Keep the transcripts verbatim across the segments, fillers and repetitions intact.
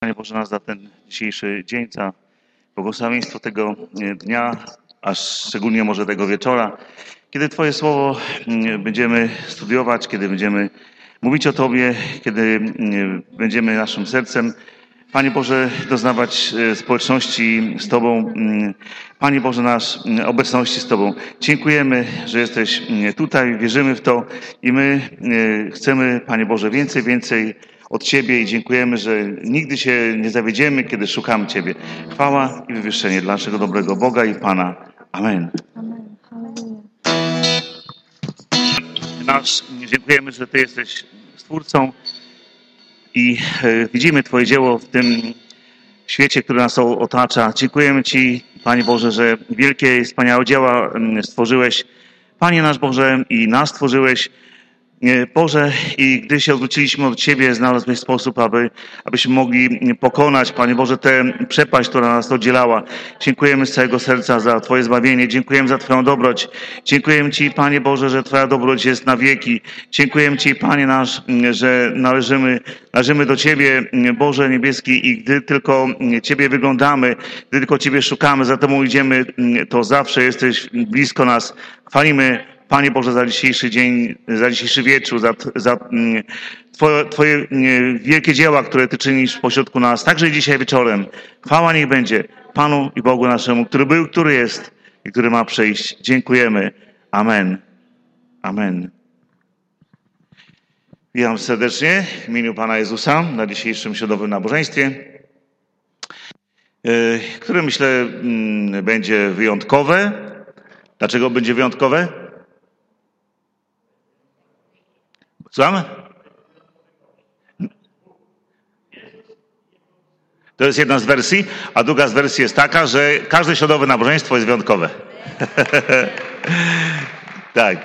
Panie Boże, nas za ten dzisiejszy dzień, za błogosławieństwo tego dnia, a szczególnie może tego wieczora, kiedy Twoje Słowo będziemy studiować, kiedy będziemy mówić o Tobie, kiedy będziemy naszym sercem, Panie Boże, doznawać społeczności z Tobą, Panie Boże, nasz obecności z Tobą. Dziękujemy, że jesteś tutaj, wierzymy w to i my chcemy, Panie Boże, więcej, więcej od Ciebie i dziękujemy, że nigdy się nie zawiedziemy, kiedy szukamy Ciebie. Chwała i wywyższenie dla naszego dobrego Boga i Pana. Amen. Amen. Halleluja. Nasz, dziękujemy, że Ty jesteś Stwórcą i e, widzimy Twoje dzieło w tym świecie, który nas otacza. Dziękujemy Ci, Panie Boże, że wielkie i wspaniałe dzieła stworzyłeś, Panie nasz Boże, i nas stworzyłeś, Boże, i gdy się odwróciliśmy od Ciebie, znalazłeś sposób, aby, abyśmy mogli pokonać, Panie Boże, tę przepaść, która nas oddzielała. Dziękujemy z całego serca za Twoje zbawienie. Dziękujemy za Twoją dobroć. Dziękujemy Ci, Panie Boże, że Twoja dobroć jest na wieki. Dziękujemy Ci, Panie nasz, że należymy, należymy do Ciebie, Boże niebieski, i gdy tylko Ciebie wyglądamy, gdy tylko Ciebie szukamy, za Tobą idziemy, to zawsze jesteś blisko nas. Chwalimy, Panie Boże, za dzisiejszy dzień, za dzisiejszy wieczór, za, za Twoje, Twoje wielkie dzieła, które Ty czynisz pośrodku nas, także i dzisiaj wieczorem. Chwała niech będzie Panu i Bogu naszemu, który był, który jest i który ma przyjść. Dziękujemy. Amen. Amen. Witam serdecznie w imieniu Pana Jezusa na dzisiejszym środowym nabożeństwie, które myślę będzie wyjątkowe. Dlaczego będzie wyjątkowe? Słucham? To jest jedna z wersji, a druga z wersji jest taka, że każde środowe nabożeństwo jest wyjątkowe. Tak.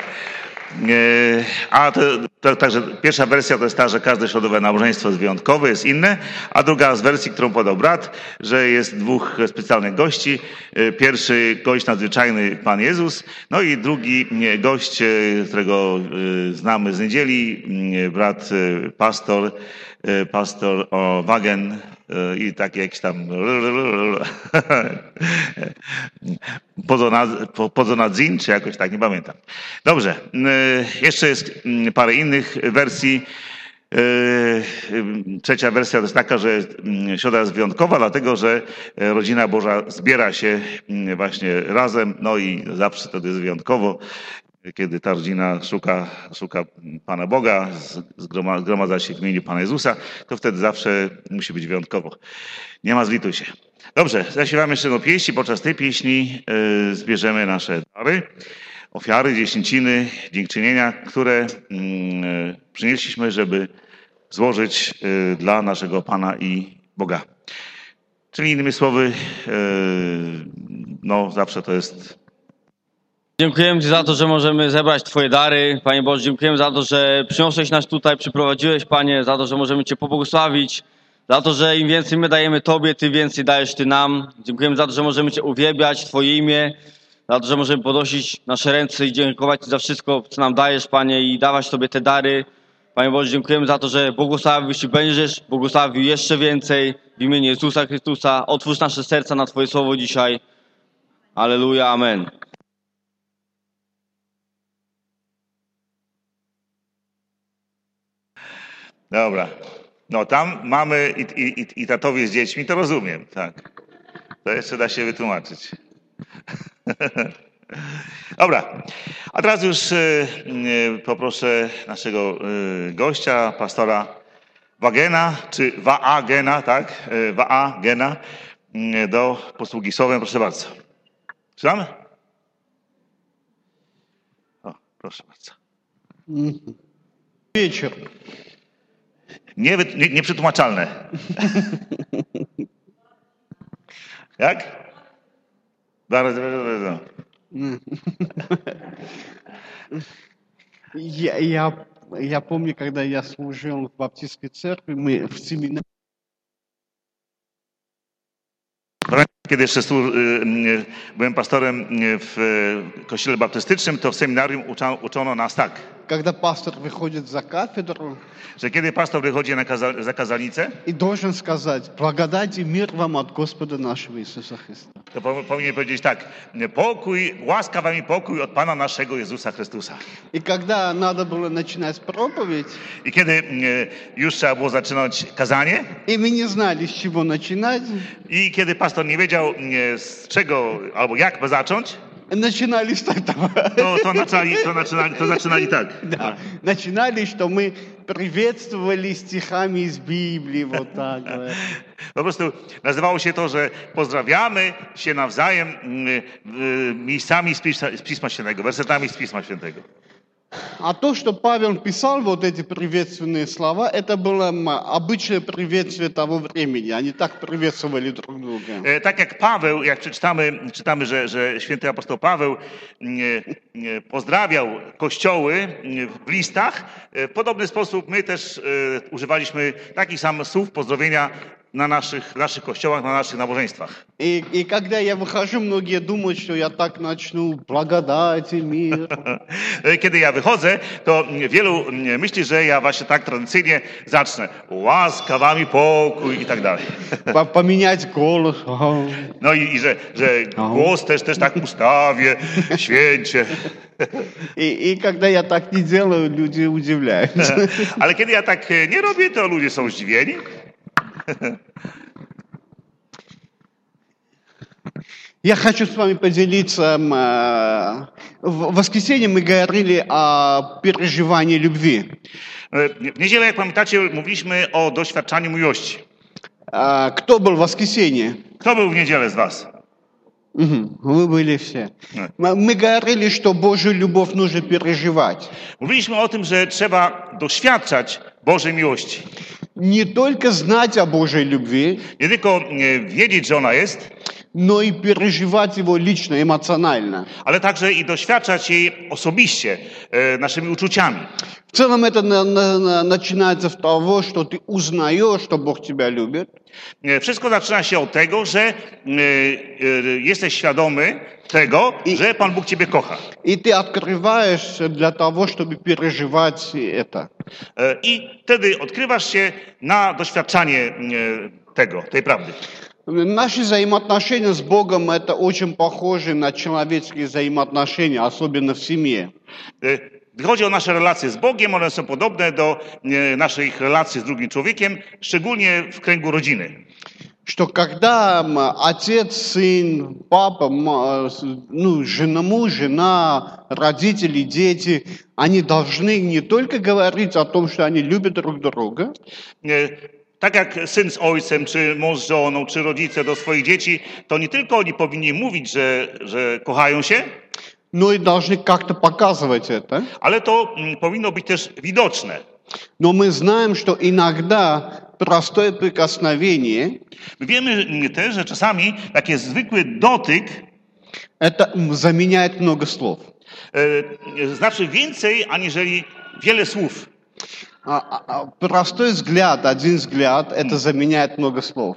A to, to, także pierwsza wersja to jest ta, że każde środowe nabożeństwo jest wyjątkowe, jest inne, a druga z wersji, którą podał brat, że jest dwóch specjalnych gości. Pierwszy gość nadzwyczajny, Pan Jezus, no i drugi gość, którego znamy z niedzieli, brat pastor, pastor o Wagen i taki jakiś tam Podzonadzin, czy jakoś tak, nie pamiętam. Dobrze, jeszcze jest parę innych wersji. Trzecia wersja to jest taka, że środa jest wyjątkowa, dlatego że rodzina Boża zbiera się właśnie razem, no i zawsze to jest wyjątkowo, kiedy ta rodzina szuka, szuka Pana Boga, zgromadza się w imieniu Pana Jezusa, to wtedy zawsze musi być wyjątkowo. Nie ma zlituj się. Dobrze, zaśpiewamy jeszcze jedną pieśń. Podczas tej pieśni y, zbierzemy nasze dary, ofiary, dziesięciny, dziękczynienia, które y, przynieśliśmy, żeby złożyć y, dla naszego Pana i Boga. Czyli innymi słowy, y, no zawsze to jest... Dziękujemy Ci za to, że możemy zebrać Twoje dary. Panie Boże, dziękujemy za to, że przyniosłeś nas tutaj, przyprowadziłeś, Panie, za to, że możemy Cię pobłogosławić, za to, że im więcej my dajemy Tobie, Ty więcej dajesz Ty nam. Dziękujemy za to, że możemy Cię uwielbiać, Twoje imię, za to, że możemy podnosić nasze ręce i dziękować Ci za wszystko, co nam dajesz, Panie, i dawać Tobie te dary. Panie Boże, dziękujemy za to, że błogosławisz i będziesz błogosławił jeszcze więcej w imieniu Jezusa Chrystusa. Otwórz nasze serca na Twoje słowo dzisiaj. Alleluja, amen. Dobra. No tam mamy i, i, i tatowie z dziećmi, to rozumiem, tak. To jeszcze da się wytłumaczyć. Dobra. A teraz już y, y, poproszę naszego y, gościa, pastora Wagena, czy Waagena, tak? Y, Waagena y, do posługi słowem. Proszę bardzo. Słuchamy? O, proszę bardzo. Wieczór. Nie, nie, nieprzetłumaczalne. Jak? Bardzo, bardzo, bardzo. Я, я, я помню, когда я служил в баптистской церкви, мы в семинаре Kiedy jeszcze stu, y, byłem pastorem w kościele baptystycznym, to w seminarium ucza, uczono nas tak, Когда пастор выходит за кафедру że kiedy pastor wychodzi na kaza, za kazalnicę, и должен сказать: благодать и мир вам от Господа нашего Иисуса Христа. to po, powinien powiedzieć tak, pokój, łaska wam i pokój od Pana naszego Jezusa Chrystusa. И когда надо было начинать проповедь, I kiedy y, już trzeba było zaczynać kazanie, и мы не знали, с чего начинать, i kiedy pastor nie wiedział y, z czego albo jak zacząć, начинали с этого. to, to, zaczynali, to, zaczynali, to zaczynali tak. Да. Начинали, что мы приветствовали стихами из Библии, вот так. вот. Po prostu nazywało się to, że pozdrawiamy się nawzajem y, y, miejscami z Pisma, z Pisma Świętego, wersetami z Pisma Świętego. А то, что Павел писал, вот эти приветственные слова, это было м, обычное приветствие того времени. Они так приветствовали друг друга. E, Tak jak Paweł, jak przeczytamy, czytamy, że, że święty apostoł Paweł nie, nie, pozdrawiał kościoły nie, w listach, e, w podobny sposób my też e, używaliśmy takich samych słów pozdrowienia na naszych, naszych kościołach, na naszych nabożeństwach. И, и когда я выхожу, многие думают, что я так начну: благодать и мир. E, Kiedy ja wychodzę, to wielu myśli, że ja właśnie tak tradycyjnie zacznę. Łaska wam i pokój i tak dalej. По- Поменять голос. Ага. No i, i że, że głos też, też tak ustawię, święcie. И, и когда я так не делаю, люди удивляются. Ale kiedy ja tak e, nie robię, to ludzie są zdziwieni. Я хочу с вами поделиться. м, э, В воскресенье мы говорили о переживании любви. E, W niedzielę, jak pamiętacie, mówiliśmy o doświadczaniu miłości. А, Кто был в воскресенье? Kto był w niedzielę z was? Мгм, Вы были все. Нет. М- Мы говорили, что Божью любовь нужно переживать. Mówiliśmy o tym, że trzeba doświadczać Bożej miłości. Не только знать о Божьей любви, Nie tylko e, wiedzieć, że ona jest, но и переживать его лично, эмоционально. ale także i doświadczać jej osobiście, e, naszymi uczuciami. В целом это на- на- на- начинается с того, что ты узнаешь, что Бог тебя любит, E, Wszystko zaczyna się od tego, że e, e, jesteś świadomy tego, I- że Pan Bóg ciebie kocha. и ты открываешься для того, чтобы переживать это. E, I wtedy odkrywasz się na doświadczanie e, tego, tej prawdy. Наши взаимоотношения с Богом – это очень похоже на человеческие взаимоотношения, особенно в семье. E, Gdy chodzi o nasze relacje z Bogiem, one są podobne do e, naszych relacji z drugim człowiekiem, szczególnie w kręgu rodziny. Что когда м, отец, сын, папа, м, с- ну, жена, муж, жена, родители, дети, они должны не только говорить о том, что они любят друг друга, E, Tak jak syn z ojcem, czy mąż z żoną, czy rodzice do swoich dzieci, to nie tylko oni powinni mówić, że, że kochają się, но и должны как-то показывать это. ale to mm, powinno być też widoczne. Но мы знаем, что иногда простое прикосновение My wiemy mm, też, że czasami taki zwykły dotyk это м, заменяет много слов. e, znaczy więcej, aniżeli wiele słów. А- а- а Простой взгляд, один взгляд, это заменяет много слов.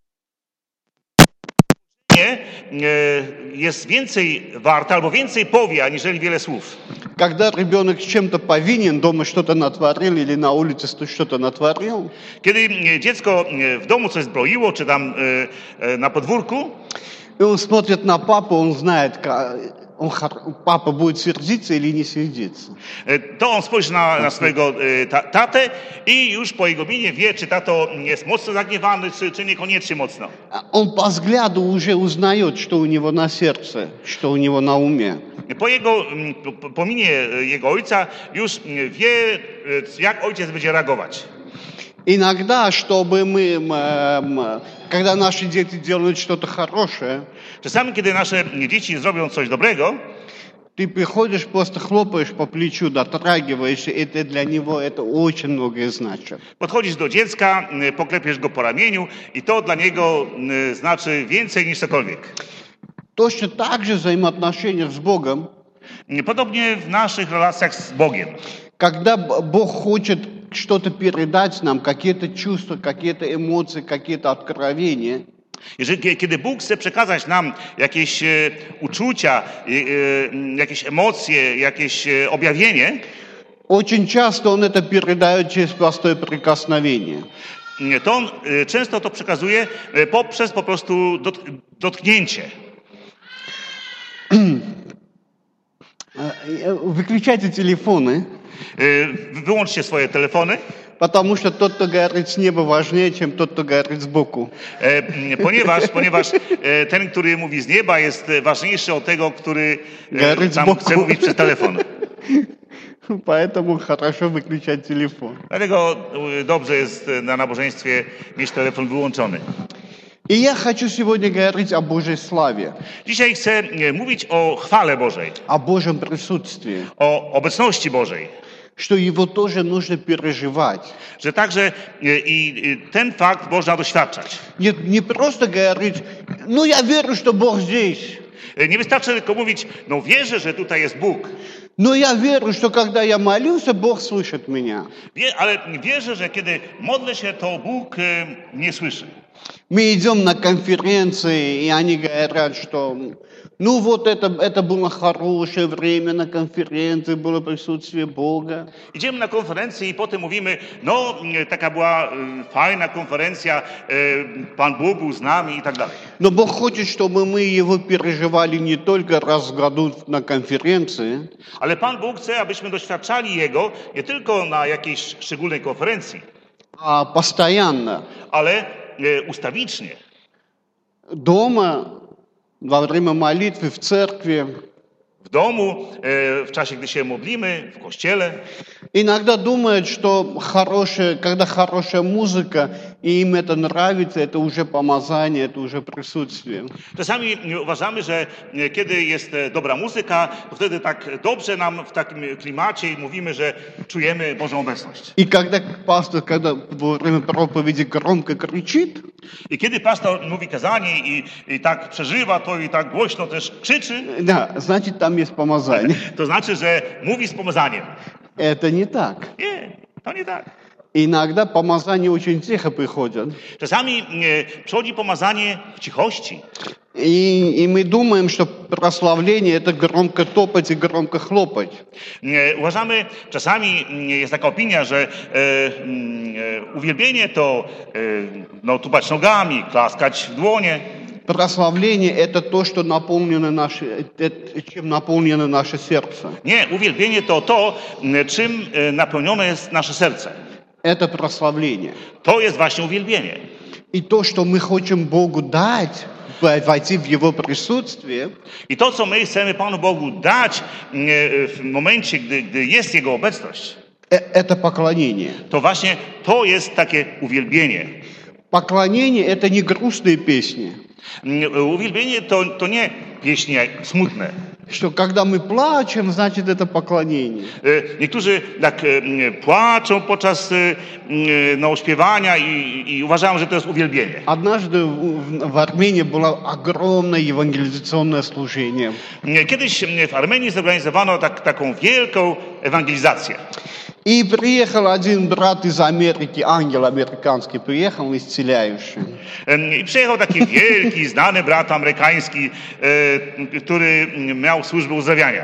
Nie, e, jest więcej warte albo więcej powie, aniżeli wiele słów. Когда ребенок чем-то повинен, дома что-то натворил или на улице сто- что-то натворил, Kiedy e, dziecko e, w domu coś zbroiło, czy tam e, e, na podwórku, и он смотрит на папу, он знает, ка- он, хор- папа будет сердиться или не сердиться. e, to on spojrzy na, na swojego e, ta, tatę i już po jego minie wie, czy tato jest mocno zagniewany, czy, czy niekoniecznie mocno. А Он по взгляду уже узнает, что у него на сердце, что у него на уме. Po jego, mm, po- po minie e, jego ojca już mm, wie, e, jak ojciec będzie reagować. Иногда, чтобы мы, м, м, когда наши дети делают что-то хорошее, Czasami, kiedy nasze dzieci zrobią coś dobrego, ты приходишь, просто хлопаешь по плечу, дотрагиваешься, это для него это очень многое значит. podchodzisz do dziecka, y, poklepiesz go po ramieniu i to dla niego y, znaczy więcej niż cokolwiek. Точно так же взаимоотношения с Богом, Y, Podobnie w naszych relacjach z Bogiem. когда Б- Бог хочет что-то передать нам, какие-то чувства, какие-то эмоции, какие-то откровения, Jeżeli, kiedy Bóg chce przekazać nam jakieś e, uczucia, e, e, jakieś emocje, jakieś e, objawienie, очень часто Он это передает через простое прикосновение. to on e, często to przekazuje e, poprzez po prostu dot, dotknięcie. Выключайте телефоны, E, wyłączcie swoje telefony, потому что тот, кто говорит с неба, важнее, чем тот, кто говорит сбоку. e, ponieważ, ponieważ e, ten, który mówi z nieba, jest e, ważniejszy od tego, który e, Говорит tam сбоку. chce mówić przez telefon. Поэтому хорошо выключать телефон. Dlatego e, dobrze jest e, na nabożeństwie mieć telefon wyłączony. И я хочу сегодня говорить о Божьей славе, Dzisiaj chcę e, mówić o chwale Bożej, о Божьем присутствии, o obecności Bożej, что его тоже нужно переживать. że także e, i e, ten fakt można doświadczać. Не, не просто говорить, ну я верю, что Бог здесь. E, Nie wystarczy tylko mówić, no wierzę, że tutaj jest Bóg, Но я верю, что когда я молился, Бог слышит меня. Wie, ale wierzę, że kiedy modlę się, to Bóg e, mnie słyszy. Мы идем на конференции, и они говорят, что ну вот это, это было хорошее время на конференции, было присутствие Бога. Idziemy na konferencję i potem mówimy, no e, taka była e, fajna konferencja, e, Pan Bóg był z nami i tak dalej. Но Бог хочет, чтобы мы его переживали не только раз в году на конференции, Ale Pan Bóg chce, abyśmy doświadczali Jego nie tylko na jakiejś szczególnej konferencji, а постоянно. ale e, ustawicznie. Дома, во время молитвы, в церкви. W domu, e, w czasie, gdy się modlimy, w kościele. Иногда думают, что хорошая, когда хорошая музыка, и им это нравится, это уже помазание, это уже присутствие. Czasami uważamy, że e, kiedy jest e, dobra muzyka, to wtedy tak dobrze nam w takim klimacie i mówimy, że czujemy Bożą obecność. И когда пастор, когда во время проповеди громко кричит, I kiedy pastor mówi kazanie i, i tak przeżywa to i tak głośno też krzyczy, да, значит, там есть помазание. to znaczy, że mówi z pomazaniem. Это не так. Nie, to nie tak. Иногда помазание очень тихо приходит. Czasami e, przychodzi pomazanie w cichości. И, и мы думаем, что прославление это громко топать и громко хлопать. E, Uważamy, czasami mm, jest taka opinia, że e, mm, e, uwielbienie to e, no, tupać nogami, klaskać w dłonie. Прославление это то, что наполнено наше, это, чем наполнено наше сердце. Nie, uwielbienie to to, m, czym e, napełnione jest nasze serce. Это прославление. To jest właśnie uwielbienie. И то, что мы хотим Богу дать, войти в Его присутствие, I to, co my chcemy Panu Bogu dać m, e, w momencie, gdy, gdy jest Jego obecność, э- это поклонение. to właśnie to jest takie uwielbienie. Поклонение это не грустные песни. M, Uwielbienie to, to nie pieśnie smutne. Что когда мы плачем, значит это поклонение. E, Niektórzy tak e, m, płaczą podczas e, m, no, śpiewania i, i uważają, że to jest uwielbienie. Однажды в, в Армении было огромное евангелизационное служение. M, Kiedyś m, w Armenii zorganizowano tak, taką wielką ewangelizację. И приехал один брат из Америки, ангел американский, приехал исцеляющий. Em, I przyjechał taki wielki, znany brat amerykański, e, który miał służbę uzdrawiania.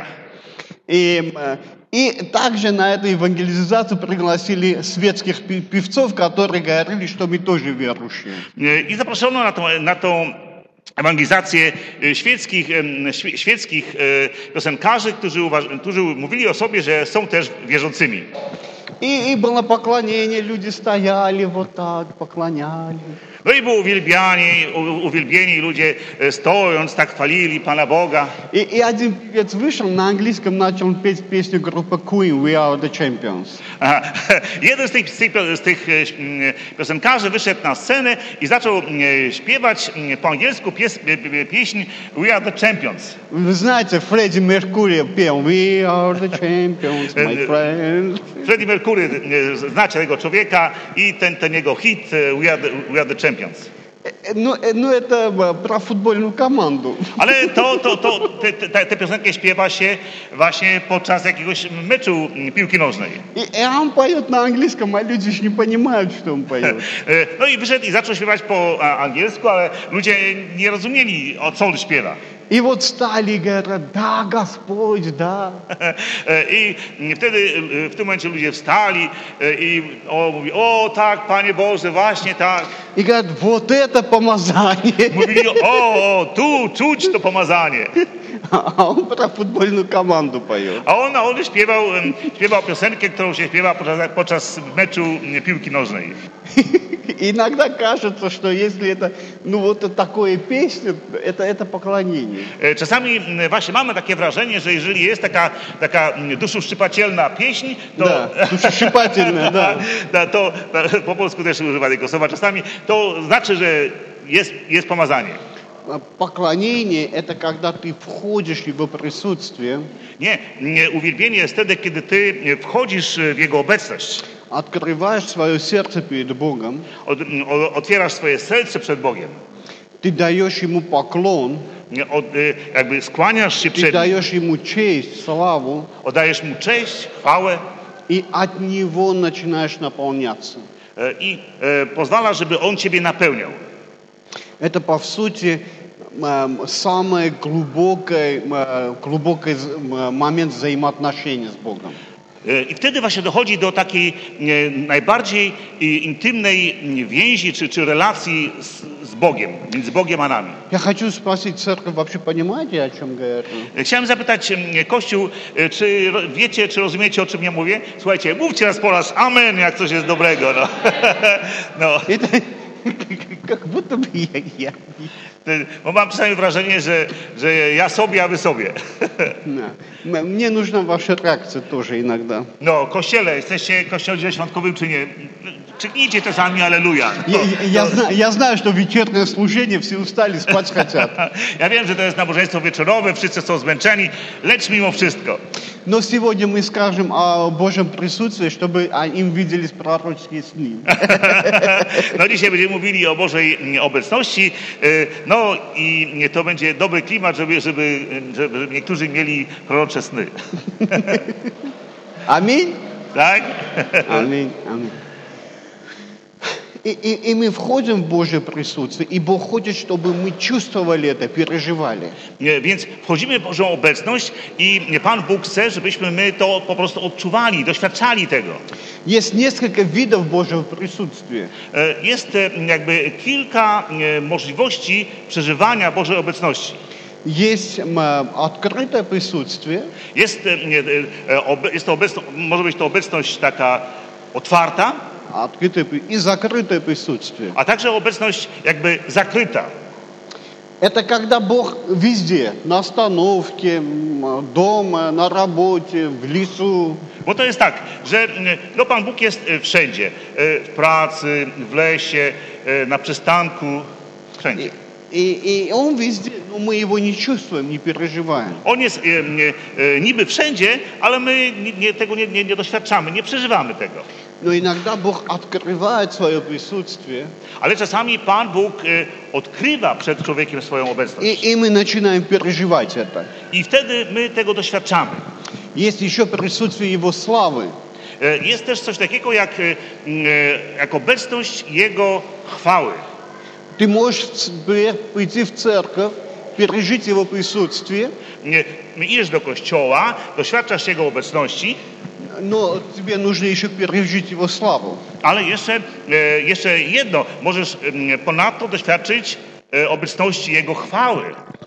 И, э, и также на эту евангелизацию пригласили светских пи- певцов, которые говорили, что мы тоже верующие. E, I zaproszono na tą, na tą ewangelizację e, świeckich, em, świe- świeckich e, piosenkarzy, którzy, uważ- którzy mówili o sobie, że są też wierzącymi. И, и было поклонение, люди стояли вот так, поклонялись. No i było uwielbianie, u- uwielbieni ludzie e, stojąc, tak chwalili Pana Boga. И, и один певец вышел, на английском начал петь песню группы Queen, We Are The Champions. Aha. Jeden z tych, z tych, z tych e, mm, piosenkarzy wyszedł na scenę i zaczął e, śpiewać mm, po angielsku pies, pie- pie- pieśń We Are The Champions. Вы знаете, Фредди Меркурий пел We Are The Champions, my friends. Freddie Mercury, e, znacie tego człowieka i ten, ten jego hit e, We Are The, We Are the Champions. Э, Ну, э, ну это э, про футбольную команду. Ale to, to, to, te, te, tę piosenkę śpiewa się właśnie podczas jakiegoś meczu piłki nożnej. И, и он поет на английском, а люди ж не понимают, что он поет. E, No i wyszedł i zaczął śpiewać po a, angielsku, ale ludzie nie rozumieli, o co on śpiewa. И вот стали и говорят, да, Господь, да. E, I wtedy e, w tym momencie ludzie wstali e, i o, mówi, o tak, Panie Boże, właśnie tak. И говорят, вот это помазание. Mówili, o, o, tu czuć to pomazanie. А он про футбольную команду поет. A on, a on śpiewał, em, śpiewał piosenkę, którą się śpiewa podczas, podczas meczu m, piłki nożnej. Иногда кажется, что если это, ну вот такое песня, это, это поклонение. E, Czasami m, właśnie mamy takie wrażenie, że jeżeli jest taka, taka m, duszuszczypacielna pieśń, to, Да, душещипательное, да. to, to, to po polsku też używa tego słowa czasami, to znaczy, że jest, jest pomazanie. А Поклонение – это когда ты входишь в его присутствие, Nie, nie, uwielbienie jest wtedy, kiedy ty wchodzisz w Jego obecność. открываешь свое сердце перед Богом, Od, o, otwierasz swoje serce przed Bogiem. ты даешь Ему поклон, Nie, Od, e, jakby skłaniasz się ты przed Nim. даешь Ему честь, славу, Oddajesz Mu cześć, chwałę и от Него начинаешь наполняться. e, i e, pozwalasz, żeby On ciebie napełniał. Это, по сути, эм, самый глубокий, э, глубокий з- м, момент взаимоотношений с Богом. E, I wtedy właśnie dochodzi do takiej e, najbardziej e, intymnej m, więzi czy, czy relacji z, z Bogiem, między Bogiem a nami. Я хочу спросить, церковь, вообще понимаете, о чем говорю? E, Chciałem zapytać m, Kościół, e, czy ro- wiecie, czy rozumiecie, o czym ja mówię? Słuchajcie, mówcie raz po raz amen, jak coś jest dobrego. No. No. Это как будто бы я, я. E, Bo mam czasami wrażenie, że, że ja sobie, a wy sobie. Да. М- Мне нужна ваша реакция тоже иногда. No, Kościele, jesteście kościołem świątkowym czy nie? Krzyknijcie czasami aleluja. No, Я, я зна- я знаю, что вечернее служение все устали, спать хотят. Ja wiem, że to jest nabożeństwo wieczorowe, wszyscy są zmęczeni, lecz mimo wszystko. Но сегодня мы скажем о Божьем присутствии, чтобы а, им виделись пророческие сны. No dzisiaj będziemy mówili o Bożej obecności, y, no i to będzie dobry klimat, żeby, żeby, żeby niektórzy mieli prorocze sny. Аминь. Tak? Аминь. Аминь. И, и, и мы входим в Божье присутствие, и Бог хочет, чтобы мы чувствовали это, переживали. Nie, Więc wchodzimy w Bożą obecność i Pan Bóg chce, żebyśmy my to po prostu odczuwali, doświadczali tego. Есть несколько видов Божьего присутствия. E, Jest e, jakby kilka e, możliwości przeżywania Bożej obecności. Есть м, открытое присутствие, Jest, e, nie, e, obe- jest to obecność, może być to obecność taka otwarta, открытое при- и закрытое присутствие. a także obecność jakby zakryta. Это когда Бог везде, на остановке, м, дома, на работе, в лесу. Bo to jest tak, że mm, no, Pan Bóg jest e, wszędzie. E, W pracy, w lesie, e, na przystanku, wszędzie. И, и Он везде, но мы Его не чувствуем, не переживаем. On jest e, nie, e, niby wszędzie, ale my nie, nie, tego nie, nie, nie doświadczamy, nie przeżywamy tego. Но иногда Бог открывает свое присутствие, Ale czasami Pan Bóg e, odkrywa przed człowiekiem swoją obecność. и, и мы начинаем переживать это. I wtedy my tego doświadczamy. Есть еще присутствие Его славы. E, Jest też coś takiego jak, e, m, e, jak obecność Jego chwały. Ты можешь в ц- при- прийти в церковь, пережить Его присутствие, Nie, Idziesz do kościoła, doświadczasz Jego obecności, но тебе нужно еще пережить Его славу. ale jeszcze, e, jeszcze jedno, możesz em, ponadto doświadczyć e, obecności Jego chwały.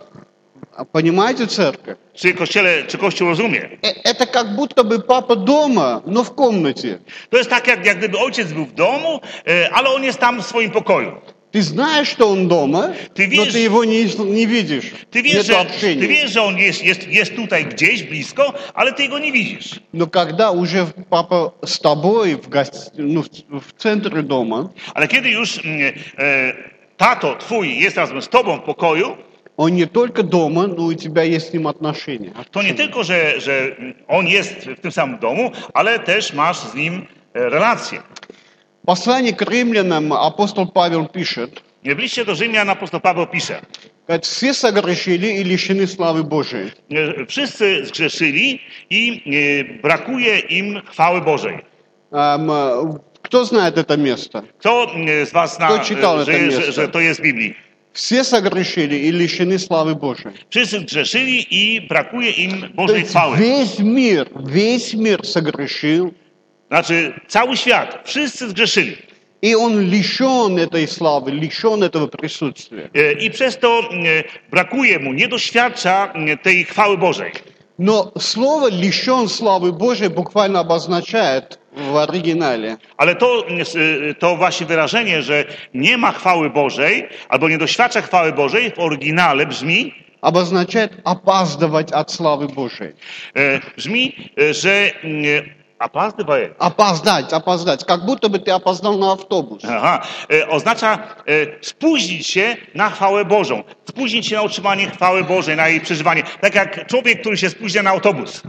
А Понимаете, церковь? Czy, kościele, czy Kościół rozumie? Э, Это как будто бы папа дома, но в комнате. To jest tak, jak, jak gdyby ojciec był w domu, e, ale on jest tam w swoim pokoju. Ты знаешь, что он дома, Ты но видишь- ты его не, не видишь. Ty wiesz, Нет że, общения. ty wiesz, że on jest, jest, jest tutaj gdzieś blisko, ale ty go nie widzisz. Но когда уже папа с тобой в, гости... ну, в- в центре дома, Ale kiedy już mm, e, tato twój jest razem z tobą w pokoju, он не только дома, но у тебя есть с ним отношения. to nie tylko, że, że on jest w tym samym domu, ale też masz z nim e, relację. Послание к римлянам апостол Павел пишет, W liście do Rzymian apostoł Paweł pisze, Говорит, все согрешили и лишены славы Божией. wszyscy zgrzeszyli i e, brakuje im chwały Bożej. Эм, э, Кто знает это место? Kto e, z was zna, Kto czytał e, to że, miejsce? że, że to jest w Biblii? Все согрешили и лишены славы Божией. Wszyscy zgrzeszyli i brakuje im То Bożej есть chwały. весь мир, весь мир согрешил, Znaczy cały świat, wszyscy zgrzeszyli. и он лишен этой славы, лишен этого присутствия. E, I przez to e, brakuje mu, nie doświadcza e, tej chwały Bożej. Но слово «лишен славы Божией» буквально обозначает в оригинале Ale to, e, to właśnie wyrażenie, że nie ma chwały Bożej, albo nie doświadcza chwały Bożej, w oryginale brzmi, обозначает опаздывать от славы Божией. e, brzmi, e, że e, опаздывает. Опоздать, опоздать. Как будто бы ты опоздал на автобус. Aha, e, oznacza e, spóźnić się na chwałę Bożą, spóźnić się na utrzymanie chwały Bożej, na jej przeżywanie. Tak jak człowiek, który się spóźnia na autobus.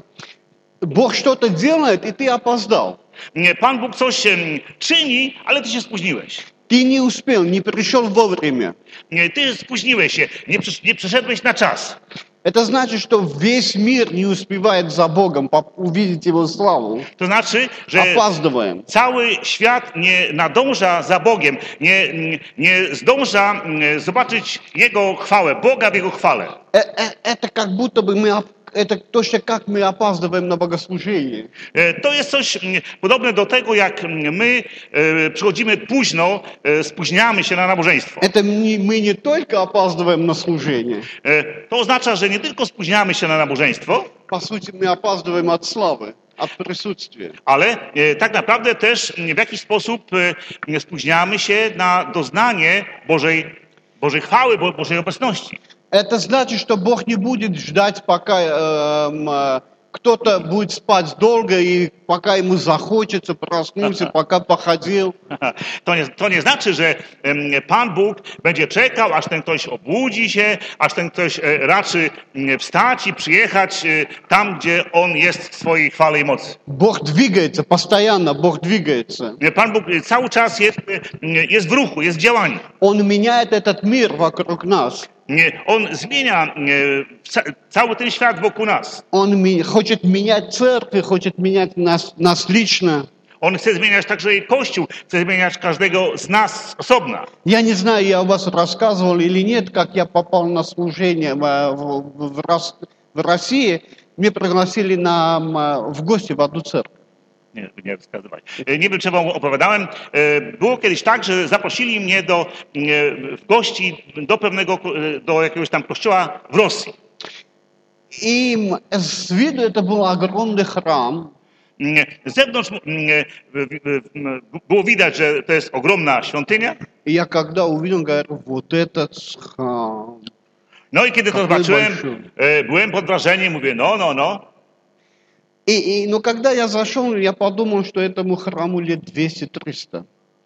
Bóg что-то делает, и ты опоздал. Nie, Pan Bóg coś e, czyni, ale ty się spóźniłeś. Ты не успел, не пришел вовремя. Nie, ty spóźniłeś się, nie, przysz- nie przeszedłeś na czas. Это значит, что весь мир не успевает за Богом поп- увидеть Его славу. To znaczy, że Опаздываем. cały świat nie nadąża za Bogiem, nie, nie zdąża e, zobaczyć Jego chwałę, Boga w Jego chwale. Э- э- Это как будто бы мы, оп- это точно как мы опаздываем на богослужение. E, To jest coś mm, podobne do tego, jak mm, my e, przychodzimy późno, e, spóźniamy się na nabożeństwo. Это не- мы не только опаздываем на служение, E, To oznacza, że nie tylko spóźniamy się na nabożeństwo, по сути, мы опаздываем от славы, от присутствия. ale e, tak naprawdę też mm, w jakiś sposób e, spóźniamy się na doznanie Bożej, Bożej chwały, Bo- Bożej obecności. Это значит, что Бог не будет ждать, пока эм, э, кто-то будет спать долго, и пока ему захочется проснуться, пока походил. To nie, to nie znaczy, że em, Pan Bóg będzie czekał, aż ten ktoś obudzi się, aż ten ktoś e, raczy m, wstać i przyjechać e, tam, gdzie On jest w swojej chwale i mocy. Бог двигается, постоянно Бог двигается. Nie, Pan Bóg e, cały czas jest, e, jest w ruchu, jest w działaniu. Он меняет этот мир вокруг нас. Nie, On zmienia e, ca, cały ten świat wokół nas. Он ми- хочет менять церковь, хочет менять нас, нас лично. On chce zmieniać także i Kościół, chce zmieniać każdego z nas z osobna. Я не знаю, я у вас рассказывал или нет, как я попал на служение э, в, в Рос- в России. Mnie пригласили на, м, в гости в одну церковь. Nie, nie wskazywać. E, Nie wiem, czy wam opowiadałem. E, Było kiedyś tak, że zaprosili mnie do e, w gości do pewnego, ko- e, do jakiegoś tam kościoła w Rosji. И м, с виду это был огромный храм. Mm, Z zewnątrz mm, e, w- w- m, było widać, że to jest ogromna świątynia. И я когда увидел, говорю, вот этот храм. No i kiedy to Какой zobaczyłem, большой. e, byłem pod wrażeniem, mówię, no, no, no. И, и, но когда я зашел, я подумал, что этому храму лет двести-триста.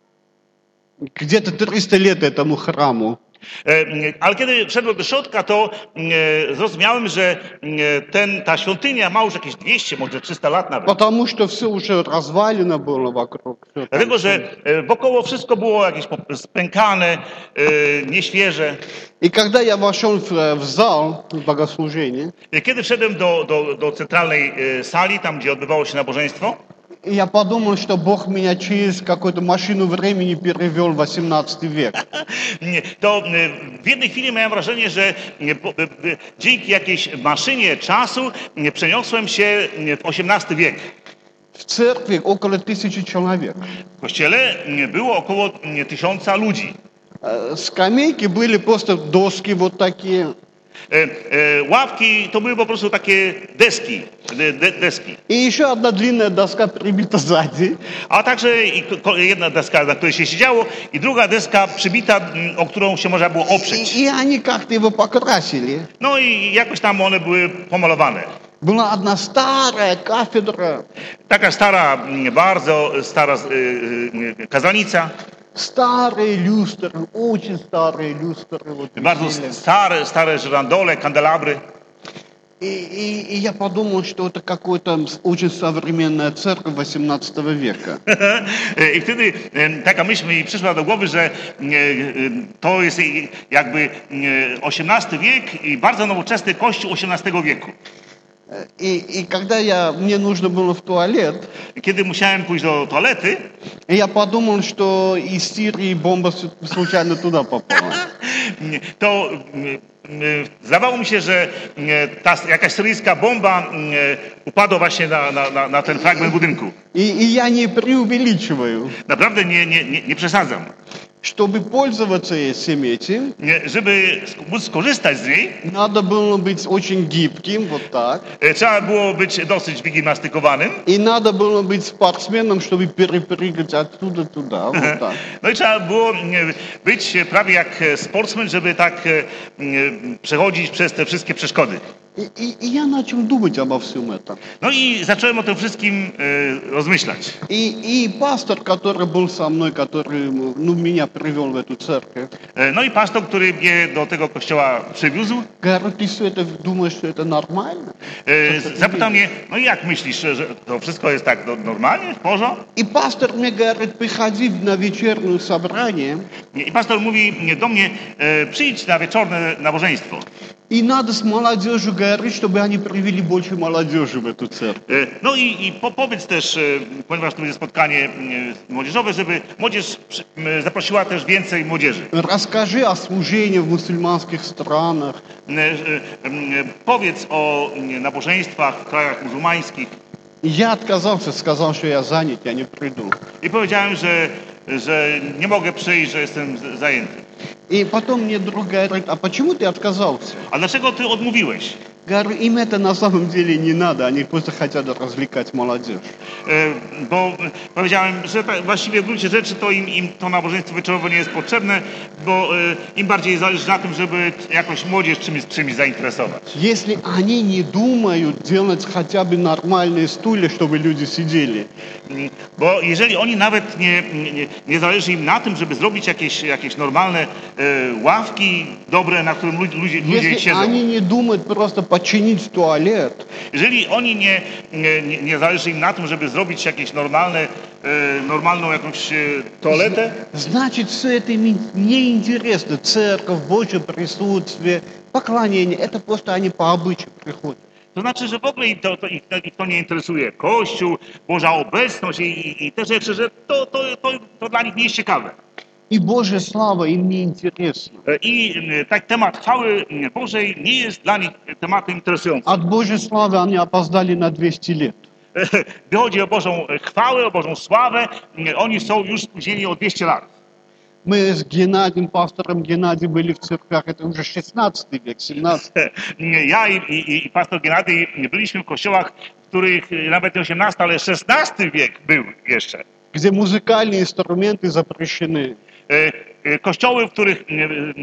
Где-то триста лет этому храму. E, mm, Ale kiedy wszedłem do środka, to mm, e, zrozumiałem, że mm, e, ten, ta świątynia ma już jakieś dwieście, może trzysta lat nawet. Потому что все уже развалено было вокруг. Всё там Dlatego, że e, wokoło wszystko było jakieś po- spękane, e, nieświeże. И когда я вошел в, в зал богослужения, E, Kiedy wszedłem do, do, do centralnej e, sali, tam gdzie odbywało się nabożeństwo, и я подумал, что Бог меня через какую-то машину времени перевел в восемнадцатый век. nie, to e, w jednej chwili miałem wrażenie, że e, po- e, e, dzięki jakiejś maszynie czasu e, przeniosłem się e, w osiemnasty wiek. В церкви около тысячи человек. W kościele e, było około e, tysiąca ludzi. Э, Скамейки были просто доски вот такие. E, e, Ławki to były po prostu takie deski, de, de, deski. И еще одна длинная доска прибита сзади. A także i ko- ko- jedna deska, na której się siedziało, i druga deska przybita, m, o którą się można było И, oprzeć. и они как-то его покрасили. No i jakoś tam one były pomalowane. Была одна старая кафедра, Taka stara, m, bardzo stara y, y, kazanica, старые люстры, очень старые люстры. Вот bardzo висели. stare, stare żyrandole, kandelabry. И, и, и я подумал, что это какая-то очень современная церковь восемнадцатого века. I wtedy e, taka myśl mi przyszła do głowy, że e, e, to jest e, jakby e, osiemnasty wiek i bardzo nowoczesny kościół osiemnastego wieku. И, и когда я, мне нужно было в туалет, Kiedy musiałem pójść do toalety, и я подумал, что из Сирии бомба с- случайно туда попала. to mm, mm, zdawało mi się, że mm, ta jakaś syryjska bomba mm, upadła właśnie na, na, na, na ten fragment budynku. И, и я не преувеличиваю. Naprawdę nie, nie, nie, nie przesadzam. Чтобы пользоваться всем этим, Nie, żeby sk- móc skorzystać z niej, надо было быть очень гибким, вот так. e, trzeba było być dosyć wygimnastykowanym. И надо было быть спортсменом, чтобы перепрыгать оттуда туда, вот так. No i trzeba było mm, być prawie jak e, sportsman, żeby tak e, mm, przechodzić przez te wszystkie przeszkody. И, и- и я начал думать обо всем этом. No i zacząłem o tym wszystkim e, rozmyślać. И, и пастор, который был со мной, который ну, меня привел в эту церковь, E, no i pastor, który mnie do tego kościoła przywiózł, говорит, ты что, это думаешь, что это нормально? e, z- zapytał mnie, no i jak myślisz, że to wszystko jest tak no, normalnie, w porządku? И пастор мне говорит, приходи на вечернее собрание, I pastor mówi do mnie, e, przyjdź na wieczorne nabożeństwo. и надо с молодежью говорить, чтобы они привели больше молодежи в эту церковь. E, No i, i po, powiedz też, e, ponieważ tu będzie spotkanie e, młodzieżowe, żeby młodzież przy- m, zaprosiła też więcej młodzieży. Расскажи о служении в мусульманских странах. E, e, e, Powiedz o e, nabożeństwach w krajach muzułmańskich. И я отказался, сказал, что я занят, я не приду. I powiedziałem, że, że nie mogę przyjść, że jestem z- zajęty. И потом мне друг говорит, а почему ты отказался? A dlaczego ty odmówiłeś? Говорю, им это на самом деле не надо, они просто хотят развлекать молодежь. E, Bo powiedziałem, że tak, właściwie w gruncie rzeczy to im, im to nabożeństwo wieczorowe nie jest potrzebne, bo e, im bardziej zależy na tym, żeby jakoś młodzież czymś, czymś zainteresować. Если они не думают делать хотя бы нормальные стулья, чтобы люди сидели, Mm, Bo jeżeli oni nawet nie, nie, nie zależy im na tym, żeby zrobić jakieś, jakieś normalne e, ławki dobre, na którym ludzie, ludzie, ludzie если siedzą. они не думают просто починить туалет, Jeżeli oni nie, nie, nie- nie zależy im na tym, żeby zrobić jakieś normalne, e, normalną jakąś e, toaletę, значит, все это им неинтересно. Церковь, Божье присутствие, поклонение, это просто они по обычаю приходят. to znaczy, że w ogóle ich to, to, ich, to, ich to nie interesuje. Kościół, Boża obecność i, i, i te rzeczy, że to, to, to, to dla nich nie jest ciekawe. И Божья слава им не интересна. E, I e, tak temat chwały e, Bożej nie jest dla nich tematem interesującym. От Божьей славы они опоздали на двести лет. Gdy chodzi o Bożą chwałę, o Bożą sławę, e, oni są już spóźnieni o dwieście lat. Мы с Геннадием, пастором Геннадием были в церквях, это уже шестнадцатый век, семнадцатый. Ja i, i, i pastor Gennady byliśmy w kościołach, w których nawet nie osiemnasty, ale szesnasty wiek był jeszcze. Где музыкальные инструменты запрещены. E, e, Kościoły, w których e,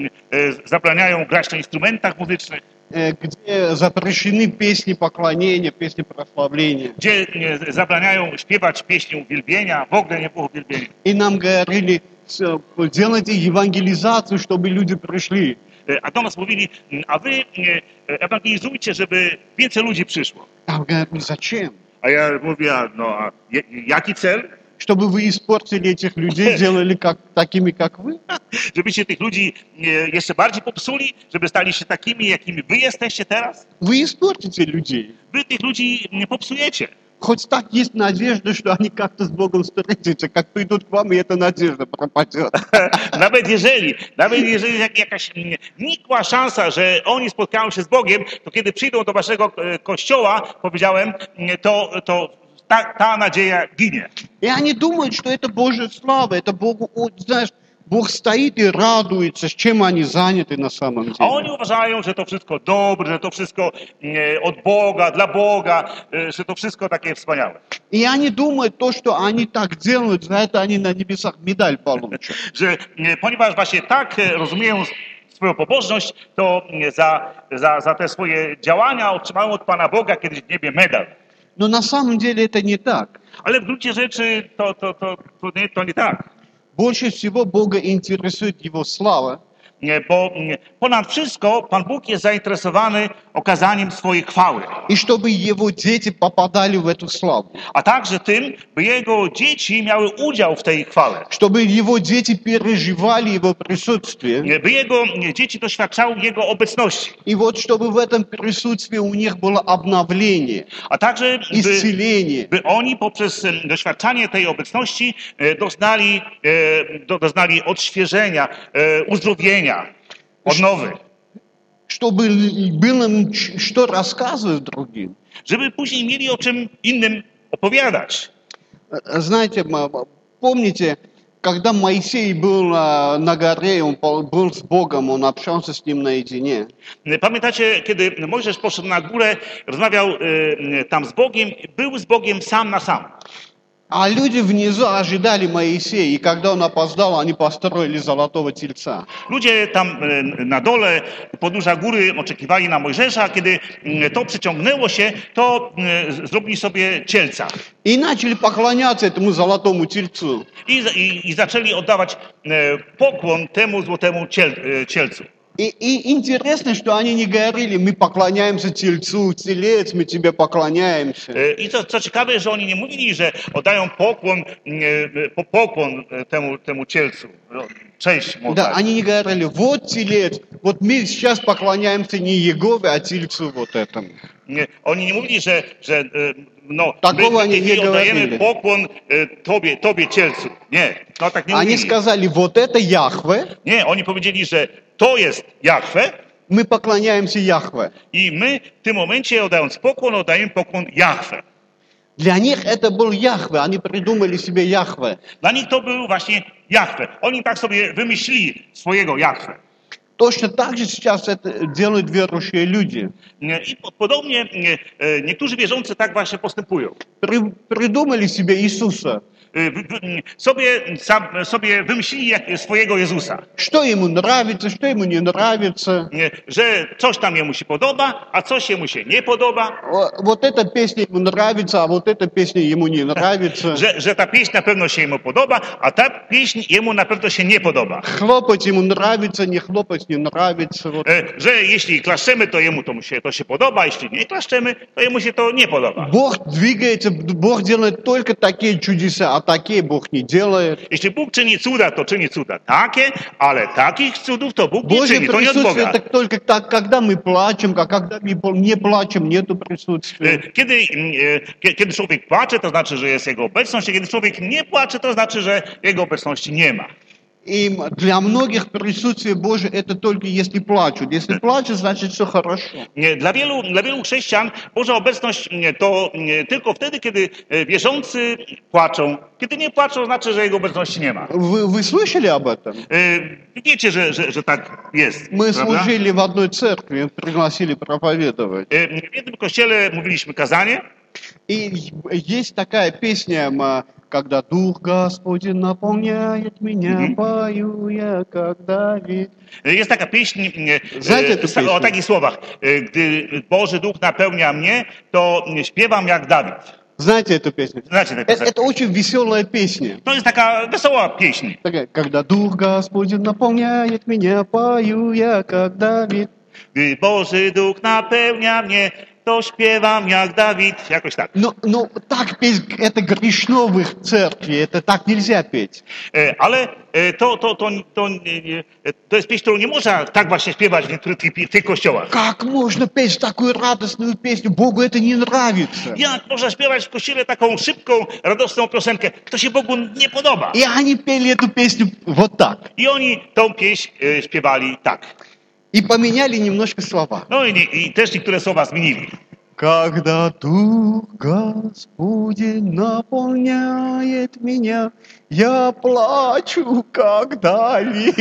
e, zabraniają grać na instrumentach muzycznych, э, где запрещены песни поклонения, песни прославления. gdzie e, zabraniają śpiewać pieśni uwielbienia, w ogóle nie było uwielbienia. И нам говорили, с- делайте евангелизацию, чтобы люди пришли. E, A do nas mówili, a wy e, ewangelizujcie, żeby więcej ludzi przyszło. А мы говорим, зачем? A ja mówię, a no a je- jaki cel? Чтобы вы испортили этих людей, делали как, такими, как вы? Żebyście tych ludzi e, jeszcze bardziej popsuli, żeby stali się takimi, jakimi wy jesteście teraz? Вы испортите людей. Wy tych ludzi nie popsujecie. Хоть так есть надежда, что они как-то с Богом встретятся, как придут к вам, и эта надежда пропадет. Nawet jeżeli, nawet jeżeli jest jak- jakaś mm, nikła szansa, że oni spotkają się z Bogiem, to kiedy przyjdą do waszego e, kościoła, powiedziałem, mm, to, to ta, ta nadzieja ginie. И они думают, что это Божья слава, это Богу, о, знаешь, Бог стоит и радуется, с чем они заняты на самом A oni деле. uważają, że to wszystko dobre, że to wszystko e, od Boga, dla Boga, e, że to wszystko takie wspaniałe. И они думают, то, что они так делают, за это они на небесах медаль получат. Że e, ponieważ właśnie tak e, rozumieją swoją pobożność, to e, za, za, za te swoje działania otrzymają od Pana Boga kiedyś w niebie medal. Но на самом деле это не так. Ale w gruncie rzeczy to, to, to, to, nie, to nie tak. Больше всего Бога интересует Его слава, Nie, bo mm, ponad wszystko Pan Bóg jest zainteresowany okazaniem swojej chwały, и чтобы его дети попадали в эту славу, a także tym, by Jego dzieci miały udział w tej chwale, чтобы его дети переживали его присутствие. Nie, by Jego nie, dzieci doświadczały Jego obecności, И вот чтобы в этом присутствии у них было обновление, a także by, исцеление. by oni poprzez em, doświadczanie tej obecności e, doznali, e, do, doznali odświeżenia, e, uzdrowienia, odnowy, Чтобы было им ч- что рассказывать другим. żeby później mieli o czym innym opowiadać. Э, Знаете, м- м- помните, когда Моисей был а, на горе, он пол- был с Богом, он общался с ним наедине. Pamiętacie, kiedy Mojżesz poszedł na górę, rozmawiał e, tam z Bogiem, był z Bogiem sam na sam. А люди внизу ожидали Моисея, и когда он опоздал, они построили золотого тельца. Ludzie tam e, na dole, u podnóża góry oczekiwali na Mojżesza, kiedy mm, to przyciągnęło się, to e, z- zrobili sobie cielca И начали поклоняться этому золотому тельцу. i, z- i, i zaczęli oddawać e, pokłon temu złotemu ciel, e, cielcu. И, и интересно, что они не говорили, мы поклоняемся тельцу, телец, мы тебе поклоняемся. E, I co, co ciekawe, że oni nie mówili, że oddają pokłon, e, po- pokłon e, temu, temu cielcu. No, cześć mu Да, oddali. они не говорили, вот телец, вот мы сейчас поклоняемся не Егове, а тельцу вот этому. Nie, oni nie mówili, że, że e, no, Takowo my w oni tej nie chwili oddajemy говорили. pokłon e, tobie, tobie cielcu. Nie, no tak nie Они mówili. сказали, вот это Яхве, Nie, oni powiedzieli, że to jest Jahwe мы поклоняемся Яхве. i my w tym momencie oddając pokłon, oddajemy pokłon Jahwe. Для них это был Яхве, они придумали себе Яхве. Dla nich to był właśnie Jahwe. Oni tak sobie wymyślili swojego Jahwe. Точно так же сейчас это делают верующие люди. Nie, I po- podobnie nie, e, niektórzy wierzący tak właśnie postępują. При- придумали себе Иисуса. E, wy- wy- Sobie, sam, sobie wymyślili jak, swojego Jezusa. Что ему нравится, что ему не нравится. Nie, że coś tam jemu się podoba, a coś jemu się nie podoba. О, Вот эта песня ему нравится, а вот эта песня ему не нравится. Że, że ta pieśń na pewno się jemu podoba, a ta pieśń jemu na pewno się nie podoba. Хлопать ему нравится, не хлопать не нравится. Вот. E, Że jeśli klaszczemy, to jemu to mu się, to się podoba, jeśli nie klaszczemy, to jemu się to nie podoba. Бог двигается, Бог делает только такие чудеса, а такие Бог не делает. Jeśli Bóg czyni cuda, to czyni cuda takie, ale takich cudów to Bóg nie Божье czyni, to nie od присутствие Boga. это только так, когда мы плачем, а когда мы пл- не плачем, нету присутствия. E, Kiedy, mm, e, kie- kiedy człowiek płacze, to znaczy, że jest jego obecność, a kiedy człowiek nie płacze, to znaczy, że jego obecności nie ma. И для многих присутствие Божие это только если плачут. Если плачут, значит все хорошо. Nie, Dla wielu, dla wielu chrześcijan Boża obecność nie, to nie, tylko wtedy, kiedy e, wierzący płaczą. Kiedy nie płaczą, znaczy, że jego obecności nie ma. Вы, вы слышали об этом? E, Wiecie, że, że, że tak jest. Мы prawda? служили в одной церкви, пригласили проповедовать. E, W jednym kościele mówiliśmy kazanie. И есть такая песня, м, когда Дух Господень наполняет меня, Мгм. пою я, как Давид. Jest taka pieśń e, Znacie tę e, sta- o pieśń? takich słowach. E, Gdy Boży Duch napełnia mnie, to śpiewam jak Dawid. Знаете эту песню? Znacie tę Это, piosenkę. это очень веселая песня. To jest taka wesoła pieśń. Такая, когда Дух Господень наполняет меня, пою я, как Давид. Gdy Boży Duch napełnia mnie, to śpiewam jak Dawid. Jakoś tak. Но, но так петь, это грешно в их церкви, это так нельзя петь. E, Ale e, to, to, to, to, nie- nie- to jest pieśń, którą nie można tak właśnie śpiewać w niektórych tych, tych kościołach. Как можно петь такую радостную песню? Богу это не нравится. Jak można śpiewać w kościele taką szybką, radosną piosenkę? To się Bogu nie podoba. И они пели эту песню вот так. I oni tą pieśń e, śpiewali tak. И поменяли немножко слова. No i, nie- i też niektóre słowa zmienili. Когда Дух Господень наполняет меня, я плачу, как Давид.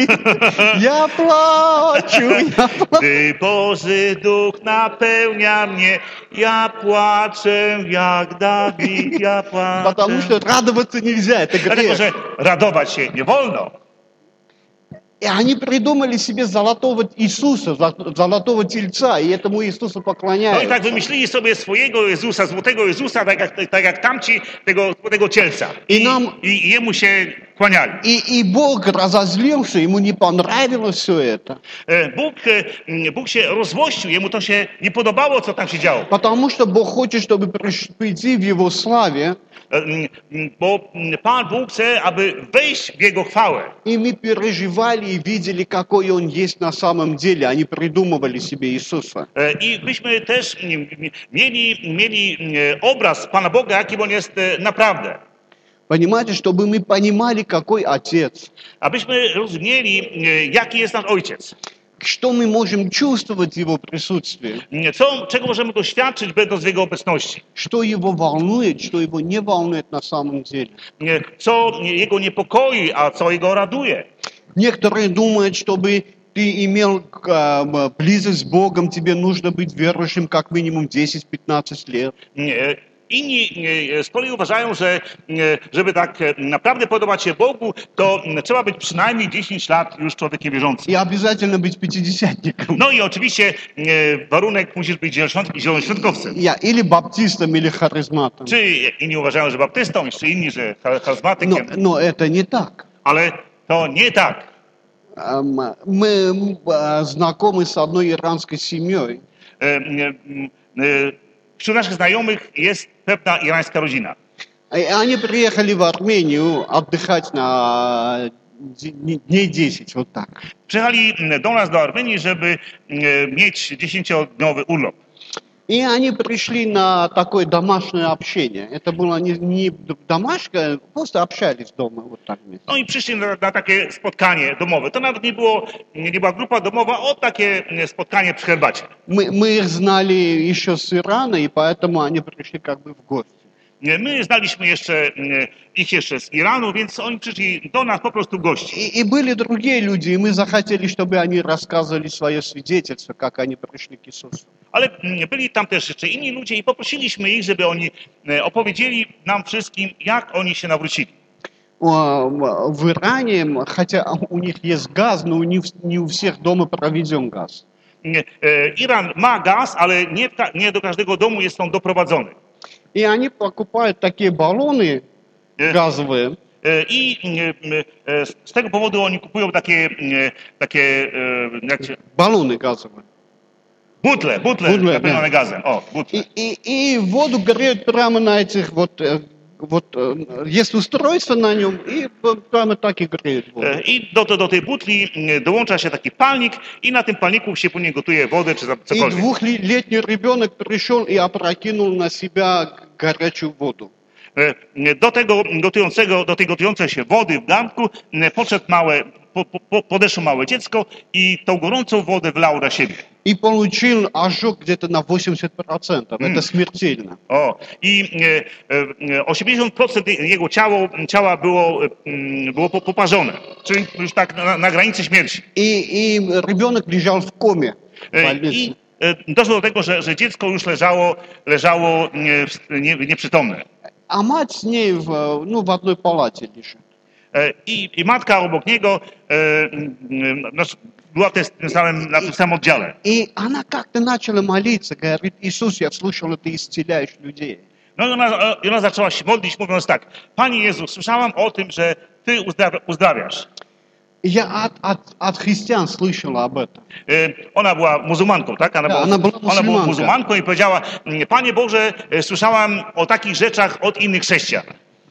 Я плачу, я плачу. Gdy Boży Duch napełnia mnie, ja płaczę jak Dawid, ja płaczę. Потому что радоваться нельзя, это Dlatego, грех. że radować się nie wolno. И они придумали себе золотого Иисуса, золотого тельца, и этому Иисусу No i поклоняются. tak wymyślili sobie swojego Jezusa, złotego Jezusa, tak jak, tak jak tamci, tego złotego cielca. I I, nam- i, i jemu się kłaniali. И, и Бог разозлился, ему не понравилось все это. E, Bóg, e, Bóg się rozłościł, jemu to się nie podobało, co tam się działo. Потому что Бог хочет, чтобы приш- прийти в Его славе, E, m, m, Bo m, Pan Bóg chce, aby wejść w Jego chwałę. и мы переживали и видели, какой Он есть на самом деле. Они придумывали себе Иисуса. E, I byśmy też m, m, mieli, mieli m, obraz Pana Boga, jakim On jest e, naprawdę. Понимаете, чтобы мы понимали, какой Отец, Abyśmy rozumieli, e, jaki jest nasz Ojciec. что мы можем чувствовать в Его присутствии, M, Co, czego możemy doświadczyć, będąc w Jego obecności. что Его волнует, что Его не волнует на самом деле. E, Co Jego niepokoi, a co Jego raduje. Некоторые думают, чтобы ты имел э, близость с Богом, тебе нужно быть верующим как минимум десять-пятнадцать лет. E, Inni e, z kolei uważają, że e, żeby tak e, naprawdę podobać się Bogu, to m, trzeba być przynajmniej dziesięć lat już człowiekiem wierzącym. И обязательно быть пятидесятником. No i oczywiście e, warunek musisz być zielonoświąt- zielonoświątkowcem. Я или баптистом, или харизматом. Czy inni uważają, że baptystą, jeszcze inni, że cha- Но, charyzmatykiem, но это не так. ale to nie tak. Эм, Мы э, знакомы с одной иранской семьей. E, e, e, Wśród naszych znajomych jest pewna irańska rodzina. И они приехали в Армению отдыхать на д- дней десять, вот так. Przyjechali m, do nas, do Armenii, żeby e, mieć dziesięciodniowy urlop. И они пришли на такое домашнее общение. Это было не, не домашнее, просто общались дома вот так вместе. No i przyszli na, na takie spotkanie domowe. To nawet nie, było, nie była grupa domowa, o takie e, spotkanie przy herbacie. Мы, мы их знали еще с Ирана, и поэтому они пришли как бы в гости. E, My znaliśmy jeszcze e, ich jeszcze z Iranu, więc oni przyszli do nas po prostu w gości. И, и были другие люди, и мы захотели, чтобы они рассказывали свое свидетельство, как они пришли к Иисусу. Ale mm, byli tam też jeszcze inni ludzie i poprosiliśmy ich, żeby oni e, opowiedzieli nam wszystkim, jak oni się nawrócili. О, В Иране, хотя у них есть газ, но у них, не у всех дома проведен газ. E, e, Iran ma gaz, ale nie, w ka- nie do każdego domu jest on doprowadzony. И они покупают такие баллоны E, газовые, e, I e, e, z tego powodu oni kupują takie, e, takie e, jak się, баллоны газовые. butle, butle Butle, napełnione nie. gazem. O, butle. И, и, и воду греют прямо на этих вот, э, вот э, есть устройство на нем, и прямо так и греют воду. E, I do, do, do tej butli e, dołącza się taki palnik i na tym palniku się później gotuje wodę czy za- И cokolwiek. двухлетний ребенок пришел и опрокинул на себя горячую воду. E, Do tego gotującego, do tej gotującej się wody w garnku e, podszedł małe, po, po, podeszło małe dziecko i tą gorącą wodę wlało na siebie. И получил ожог где-то на восемьдесят процентов. Это смертельно. O, i e, e, osiemdziesiąt procent jego ciało, ciała było, e, m, było po- poparzone, czyli już tak na, na granicy śmierci. И, и ребенок лежал в коме в E, больнице. I e, doszło do tego, że, że dziecko już leżało, leżało nie, nie, nieprzytomne. А мать с ней в, ну, в одной палате лежит. E, I, I matka obok niego e, m, m, znaczy, była też w tym samym, na tym samym oddziale. И она как-то начала молиться, говорит: Иисус, я слышала, ты исцеляешь людей. No i ona, i ona zaczęła się modlić, mówiąc tak: Panie Jezu, słyszałam o tym, że Ty uzdrawia, uzdrawiasz. И я от, от, от христиан слышала об этом. E, Ona była muzułmanką, tak? Ona, Tak, była, ona była ona była muzułmanka. muzułmanką i powiedziała: Panie Boże, e, słyszałam o takich rzeczach od innych chrześcijan.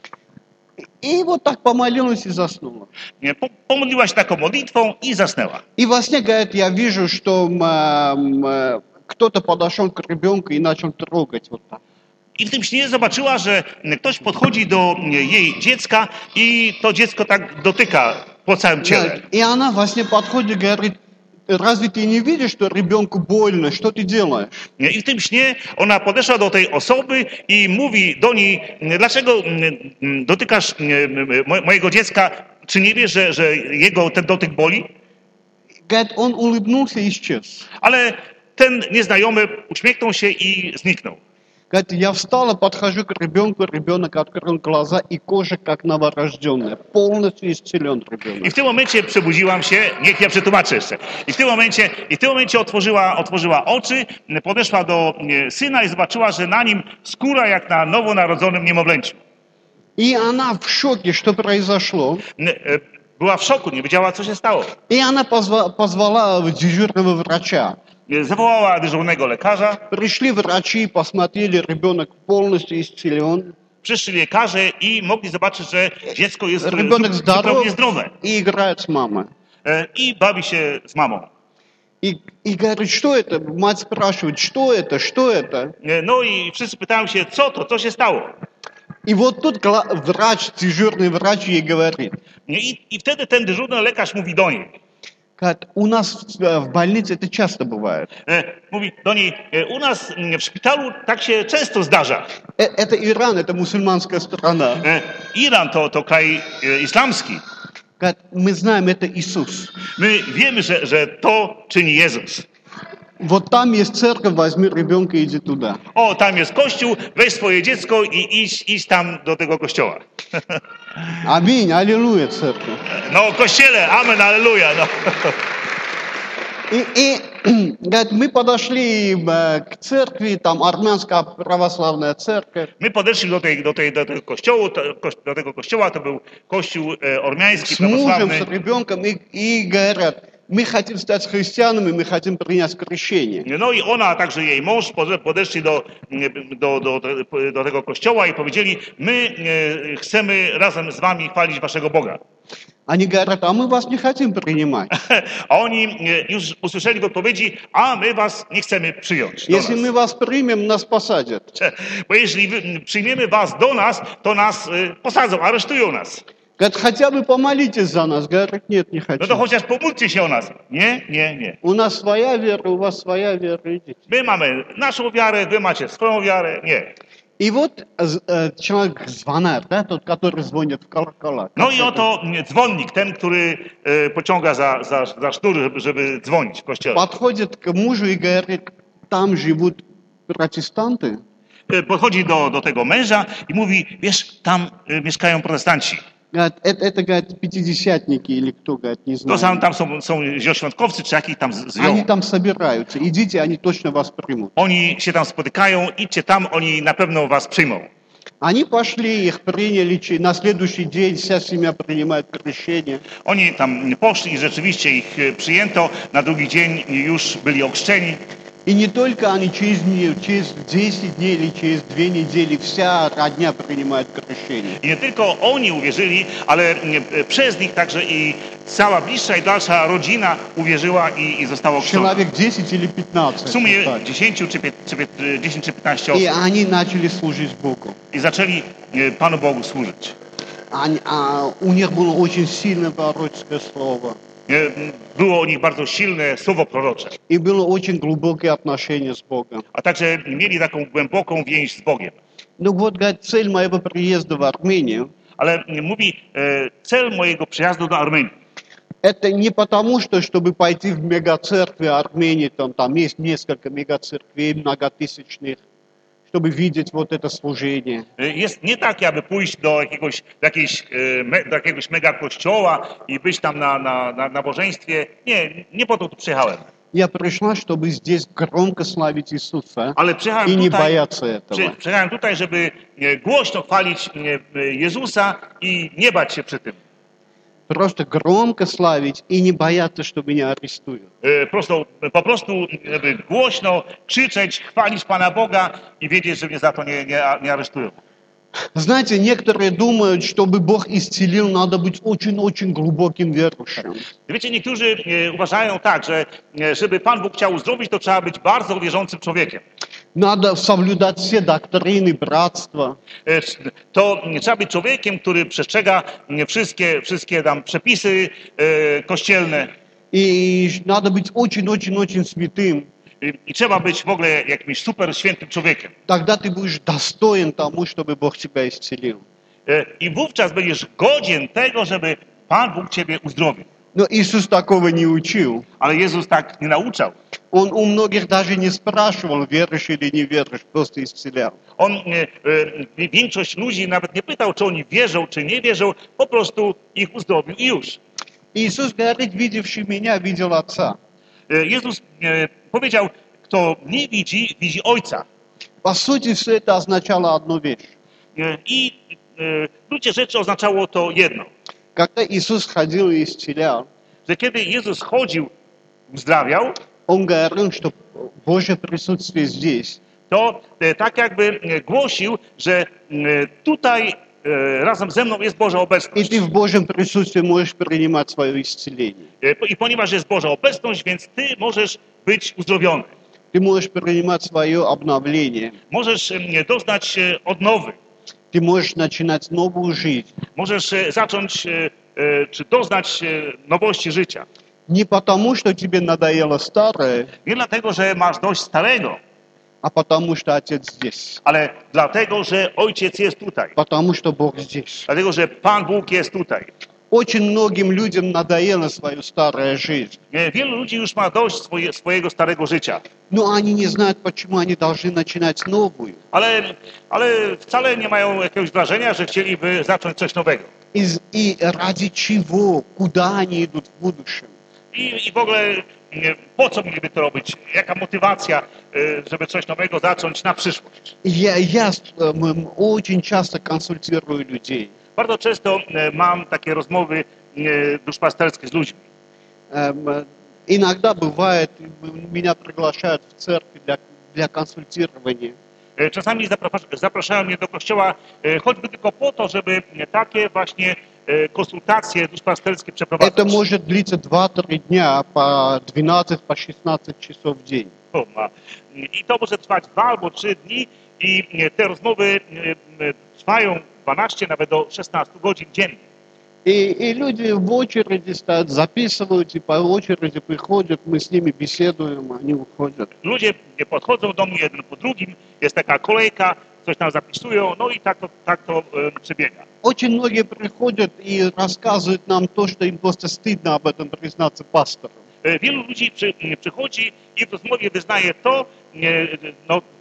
И вот так помолилась и заснула. Nie, po, pomodliła się taką modlitwą i zasnęła. И во сне, говорит, я вижу, что м, м, кто-то подошел к ребенку и начал трогать вот так. I w tym śnie zobaczyła, że ktoś podchodzi do jej dziecka i to dziecko tak dotyka po całym ciele. И она во сне подходит и говорит: разве ты не видишь, что ребенку больно? Что ты делаешь? Nie? I w tym śnie ona podeszła do tej osoby i mówi do niej: dlaczego mm, dotykasz mm, mo- mojego dziecka? Czy nie wiesz, że, że jego ten dotyk boli? Говорит, он улыбнулся и исчез. Ale ten nieznajomy uśmiechnął się i zniknął. Говорит, я встала, подхожу к ребенку, ребенок открыл глаза и кожа как новорожденная. Полностью исцелен I ребенок. w tym momencie przebudziłam się, niech ja przetłumaczę jeszcze. I w tym momencie, i w tym momencie otworzyła, otworzyła oczy, podeszła do e, syna i zobaczyła, że na nim skóra jak na nowonarodzonym niemowlęciu. И она в шоке, что произошло. E, Była w szoku, nie wiedziała, co się stało. И она позва- позвала дежурного врача. E, Zawołała dyżurnego lekarza, Пришли врачи, посмотрели, ребенок полностью исцелен. przyszli lekarze i mogli zobaczyć, że dziecko jest e, Ребенок zu- здоров zupełnie zdrowe и играет с мамой. E, i bawi się z mamą. И, и говорит, что это? Мать спрашивает, что это, что это? E, No i wszyscy pytają się, co to, co się stało. И вот тут гла- врач, дежурный врач ей говорит, I, I wtedy ten dyżurny lekarz mówi do niej, говорит, у нас в, э, в больнице это часто бывает. e, mówi do niej, e, u nas mm, w szpitalu tak się często zdarza. Э, Это Иран, это мусульманская страна. E, Iran to, to kraj e, islamski. Говорит, мы знаем, это Иисус. My wiemy, że, że to czyni Jezus. Вот там есть церковь, возьми ребенка и иди туда. O, tam jest kościół, weź swoje dziecko i idź, idź tam do tego kościoła. Аминь, аллилуйя, церковь. No, kościele, amen, alleluja. No. И, и говорит, мы подошли э, к церкви, там армянская православная церковь. My podeszli do, tej, do, tej, do tego kościoła, to, koś- do tego kościoła, to był kościół e, ormiański, С мужем, prawosławny. с ребенком, и, и говорят, мы хотим стать христианами, мы хотим принять крещение. No i ona, a także jej mąż pode- podeszli do, do, do, do, do tego kościoła i powiedzieli, my e, chcemy razem z wami chwalić waszego Boga. Они говорят, а мы вас не хотим принимать. A oni e, już usłyszeli w odpowiedzi, a my was nie chcemy przyjąć do Если nas. мы вас примем, нас посадят. Bo jeśli wy- przyjmiemy was do nas, to nas e, posadzą, aresztują nas. Говорят, хотя бы помолитесь за нас. Говорят, нет, не No to хочу. chociaż pomódlcie się o nas. Nie, nie, nie. У нас своя вера, у вас своя вера, идите. My mamy naszą wiarę, wy macie swoją wiarę. Nie. И вот э, человек звонарь, да, тот, который звонит в колокола. No i oto mm, dzwonnik, ten, który e, pociąga za, za, za sznur, żeby, żeby dzwonić w kościele. Подходит к мужу и говорит, там живут протестанты. E, Podchodzi do, do tego męża i mówi, wiesz, tam e, mieszkają protestanci. Говорит, это, это, говорит, пятидесятники или кто, говорит, не To знаю. sam, tam są, są zioświątkowcy, czy jakich tam z- Они zwią. там собираются. Идите, они точно вас примут. Oni się tam spotykają, idźcie tam, oni na pewno was przyjmą. Они пошли, их приняли, че- на следующий день вся семья принимает крещение. Oni tam poszli i rzeczywiście ich e, przyjęto. Na drugi dzień już byli ochrzczeni. И не только они, через, не- через десять дней или через две недели вся родня принимает крещение. I nie tylko oni uwierzyli, ale e, przez nich także i cała bliższa i dalsza rodzina uwierzyła i, i została ochrzczona. Человек десять или пятнадцать. W sumie так. dziesięć czy, pie- czy, pie- dziesięć czy piętnaście И osób. они начали служить Богу. I zaczęli e, Panu Bogu służyć. Они- а у них было очень сильное пророческое слово. E, Było o nich bardzo silne słowo prorocze, И было очень глубокое отношение с Богом. a także mieli taką głęboką więź z Bogiem. Ну вот, говорит, цель моего приезда в Армению, Ale mówi, e, cel mojego przyjazdu do Armenii. это не потому, что чтобы пойти в мегацеркви Армении, там, там есть несколько мегацерквей многотысячных, чтобы видеть вот это служение. E, Jest nie tak, aby pójść do jakiegoś, do jakiejś, e, me, do jakiegoś mega kościoła i być tam na, na, na nabożeństwie. Nie, nie po to tu przyjechałem. Я пришла, чтобы здесь громко славить Иисуса Ale przyjechałem и не tutaj, бояться przy, этого. przyjechałem tutaj, żeby e, głośno chwalić e, Jezusa i nie bać się przy tym. Просто громко славить и не бояться, что меня арестуют. E, Prosto, po prostu żeby głośno krzyczeć, chwalić Pana Boga i wiedzieć, że mnie za to nie, nie, nie aresztują. Знаете, некоторые думают, чтобы Бог исцелил, надо быть очень-очень глубоким верующим. Wiecie, niektórzy e, uważają tak, że e, żeby Pan Bóg chciał uzdrowić, to trzeba być bardzo wierzącym człowiekiem. Надо соблюдать все доктрины братства. E, To trzeba być człowiekiem, który przestrzega e, wszystkie, wszystkie tam przepisy e, kościelne. И надо быть очень-очень-очень святым. I, I trzeba być w ogóle jakimś super świętym człowiekiem. Тогда ты будешь достоин тому, чтобы Бог тебя исцелил. E, I wówczas będziesz godzien tego, żeby Pan Bóg ciebie uzdrowił. Но Иисус такого не учил. Ale Jezus tak nie nauczał. Он у многих даже не спрашивал, веришь или не веришь, просто исцелял. On, e, e, większość ludzi nawet nie pytał, czy oni wierzą, czy nie wierzą, po prostu ich uzdrowił i już. Иисус говорит, видевший меня, видел Отца. E, Jezus e, powiedział, kto mnie widzi, widzi Ojca. По сути, все это означало одну вещь. E, I e, w gruncie rzeczy oznaczało to jedno, Когда Иисус ходил и исцелял, że kiedy Jezus chodził, uzdrawiał, Он говорил, что Божье присутствие здесь. to e, tak jakby e, głosił, że e, tutaj e, razem ze mną jest Boża И obecność. ты в Божьем присутствии можешь принимать свое исцеление. E, I ponieważ jest Boża obecność, więc ty możesz być uzdrowiony. Ты можешь принимать свое обновление. Możesz e, doznać e, odnowy. Ты можешь начинать новую жизнь. Możesz e, zacząć, e, e, czy doznać e, nowości życia. Не потому, что тебе надоело старое, Nie dlatego, że masz dość starego, а потому, что Отец здесь. ale dlatego, że Ojciec jest tutaj. Потому, что Бог здесь. Dlatego, że Pan Bóg jest tutaj. Очень многим людям надоела своя старая жизнь. E, Wielu ludzi już ma dość swoje, swojego starego życia, Но они не знают, почему они должны начинать новую. ale, ale wcale nie mają jakiegoś wrażenia, że chcieliby zacząć coś nowego. И, и ради чего, куда они идут в будущем. I, I w ogóle e, po co mieliby to robić? Jaka motywacja, e, żeby coś nowego zacząć na przyszłość? Я, я м, очень часто консультирую людей. Bardzo często e, mam takie rozmowy e, duszpasterskie z ludźmi. Эм, Иногда бывает, меня приглашают в церковь для, для консультирования. E, Czasami zapra- zapraszają mnie do kościoła e, choćby tylko po to, żeby e, takie właśnie e, konsultacje duszpasterskie Это przeprowadzać. может длиться два-три дня по двенадцать, по шестнадцать часов в день. Ma. I to może trwać dwa albo trzy dni i e, te rozmowy e, e, trwają dwanaście, nawet do szesnastu godzin dziennie. И, и люди в очереди стоят, записывают, и по очереди приходят, мы с ними беседуем, они уходят. Ludzie e, podchodzą do mnie jeden po drugim, jest taka kolejka, coś tam zapisują, no i tak to, tak to e, przebiega. Очень многие приходят и рассказывают нам то, что им просто стыдно об этом признаться пастору. E, Wielu ludzi przy, e, przychodzi i w rozmowie wyznaje to, e, no, e,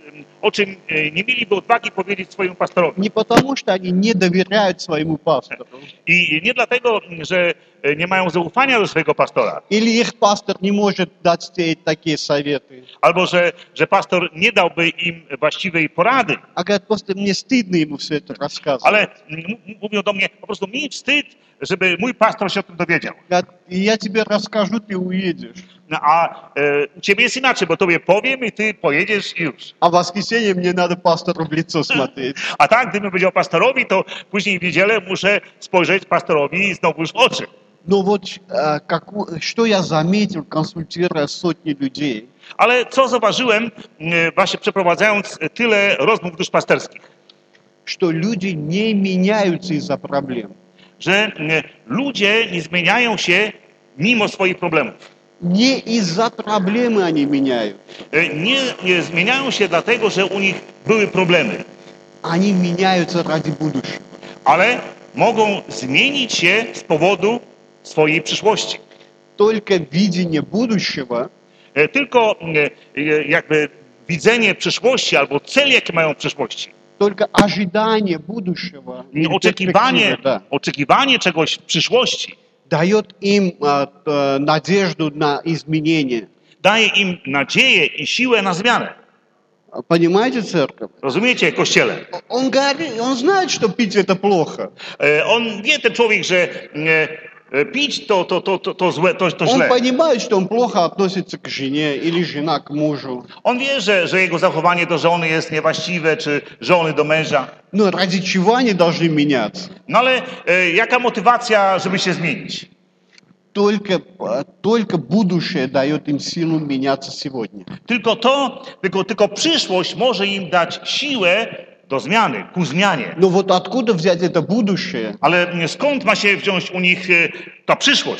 o czym e, nie mieliby odwagi powiedzieć swojemu pastorowi. Не потому, что они не доверяют своему пастору, I nie dlatego, że e, nie mają zaufania do swojego pastora, или их пастор не может дать те такие советы, albo że, że pastor nie dałby im właściwej porady, а говорят, просто мне стыдно ему все это рассказывать. ale m- m- mówią do mnie, po prostu mi wstyd, żeby mój pastor się o tym dowiedział. Говорят, я тебе расскажу, ты уедешь. No, a e, u ciebie jest inaczej, bo tobie powiem i ty pojedziesz i już. А в воскресенье мне надо пастору в лицо смотреть. A tak, gdybym powiedział pastorowi, to później w niedzielę muszę spojrzeć pastorowi znowu już w oczy. Но вот э, как, что я заметил, консультируя сотни людей, Ale co zauważyłem, e, właśnie przeprowadzając tyle rozmów duszpasterskich, что люди не меняются из-за проблем. że e, ludzie nie zmieniają się mimo swoich problemów. Не из-за проблемы они меняют. E, Nie, nie zmieniają się dlatego, że u nich były problemy, Они меняются ради будущего. ale mogą zmienić się z powodu swojej przyszłości. Только видение будущего E, Tylko e, e, jakby widzenie przyszłości albo cel, jaki mają w przyszłości, только ожидание будущего, или oczekiwanie, перспективы, да, oczekiwanie czegoś w przyszłości дает им э, э, надежду на изменение. daje im nadzieję i siłę na zmianę. Понимаете, церковь? Rozumiecie, Kościele? Он говорит, он знает, что пить это плохо. E, On wie, ten człowiek, że e, e, pić to, to, to, to, to, złe, to, to Он źle. понимает, что он плохо относится к жене или жена к мужу. On wie, że, że jego zachowanie do żony jest niewłaściwe, czy żony do męża. Но ради чего они должны меняться? No ale e, jaka motywacja, żeby się zmienić? Только, э, только будущее дает им силу меняться сегодня. Tylko to, tylko, tylko przyszłość może im dać siłę do zmiany, ku zmianie. Но вот откуда взять это будущее, Ale skąd ma się wziąć u nich e, ta przyszłość?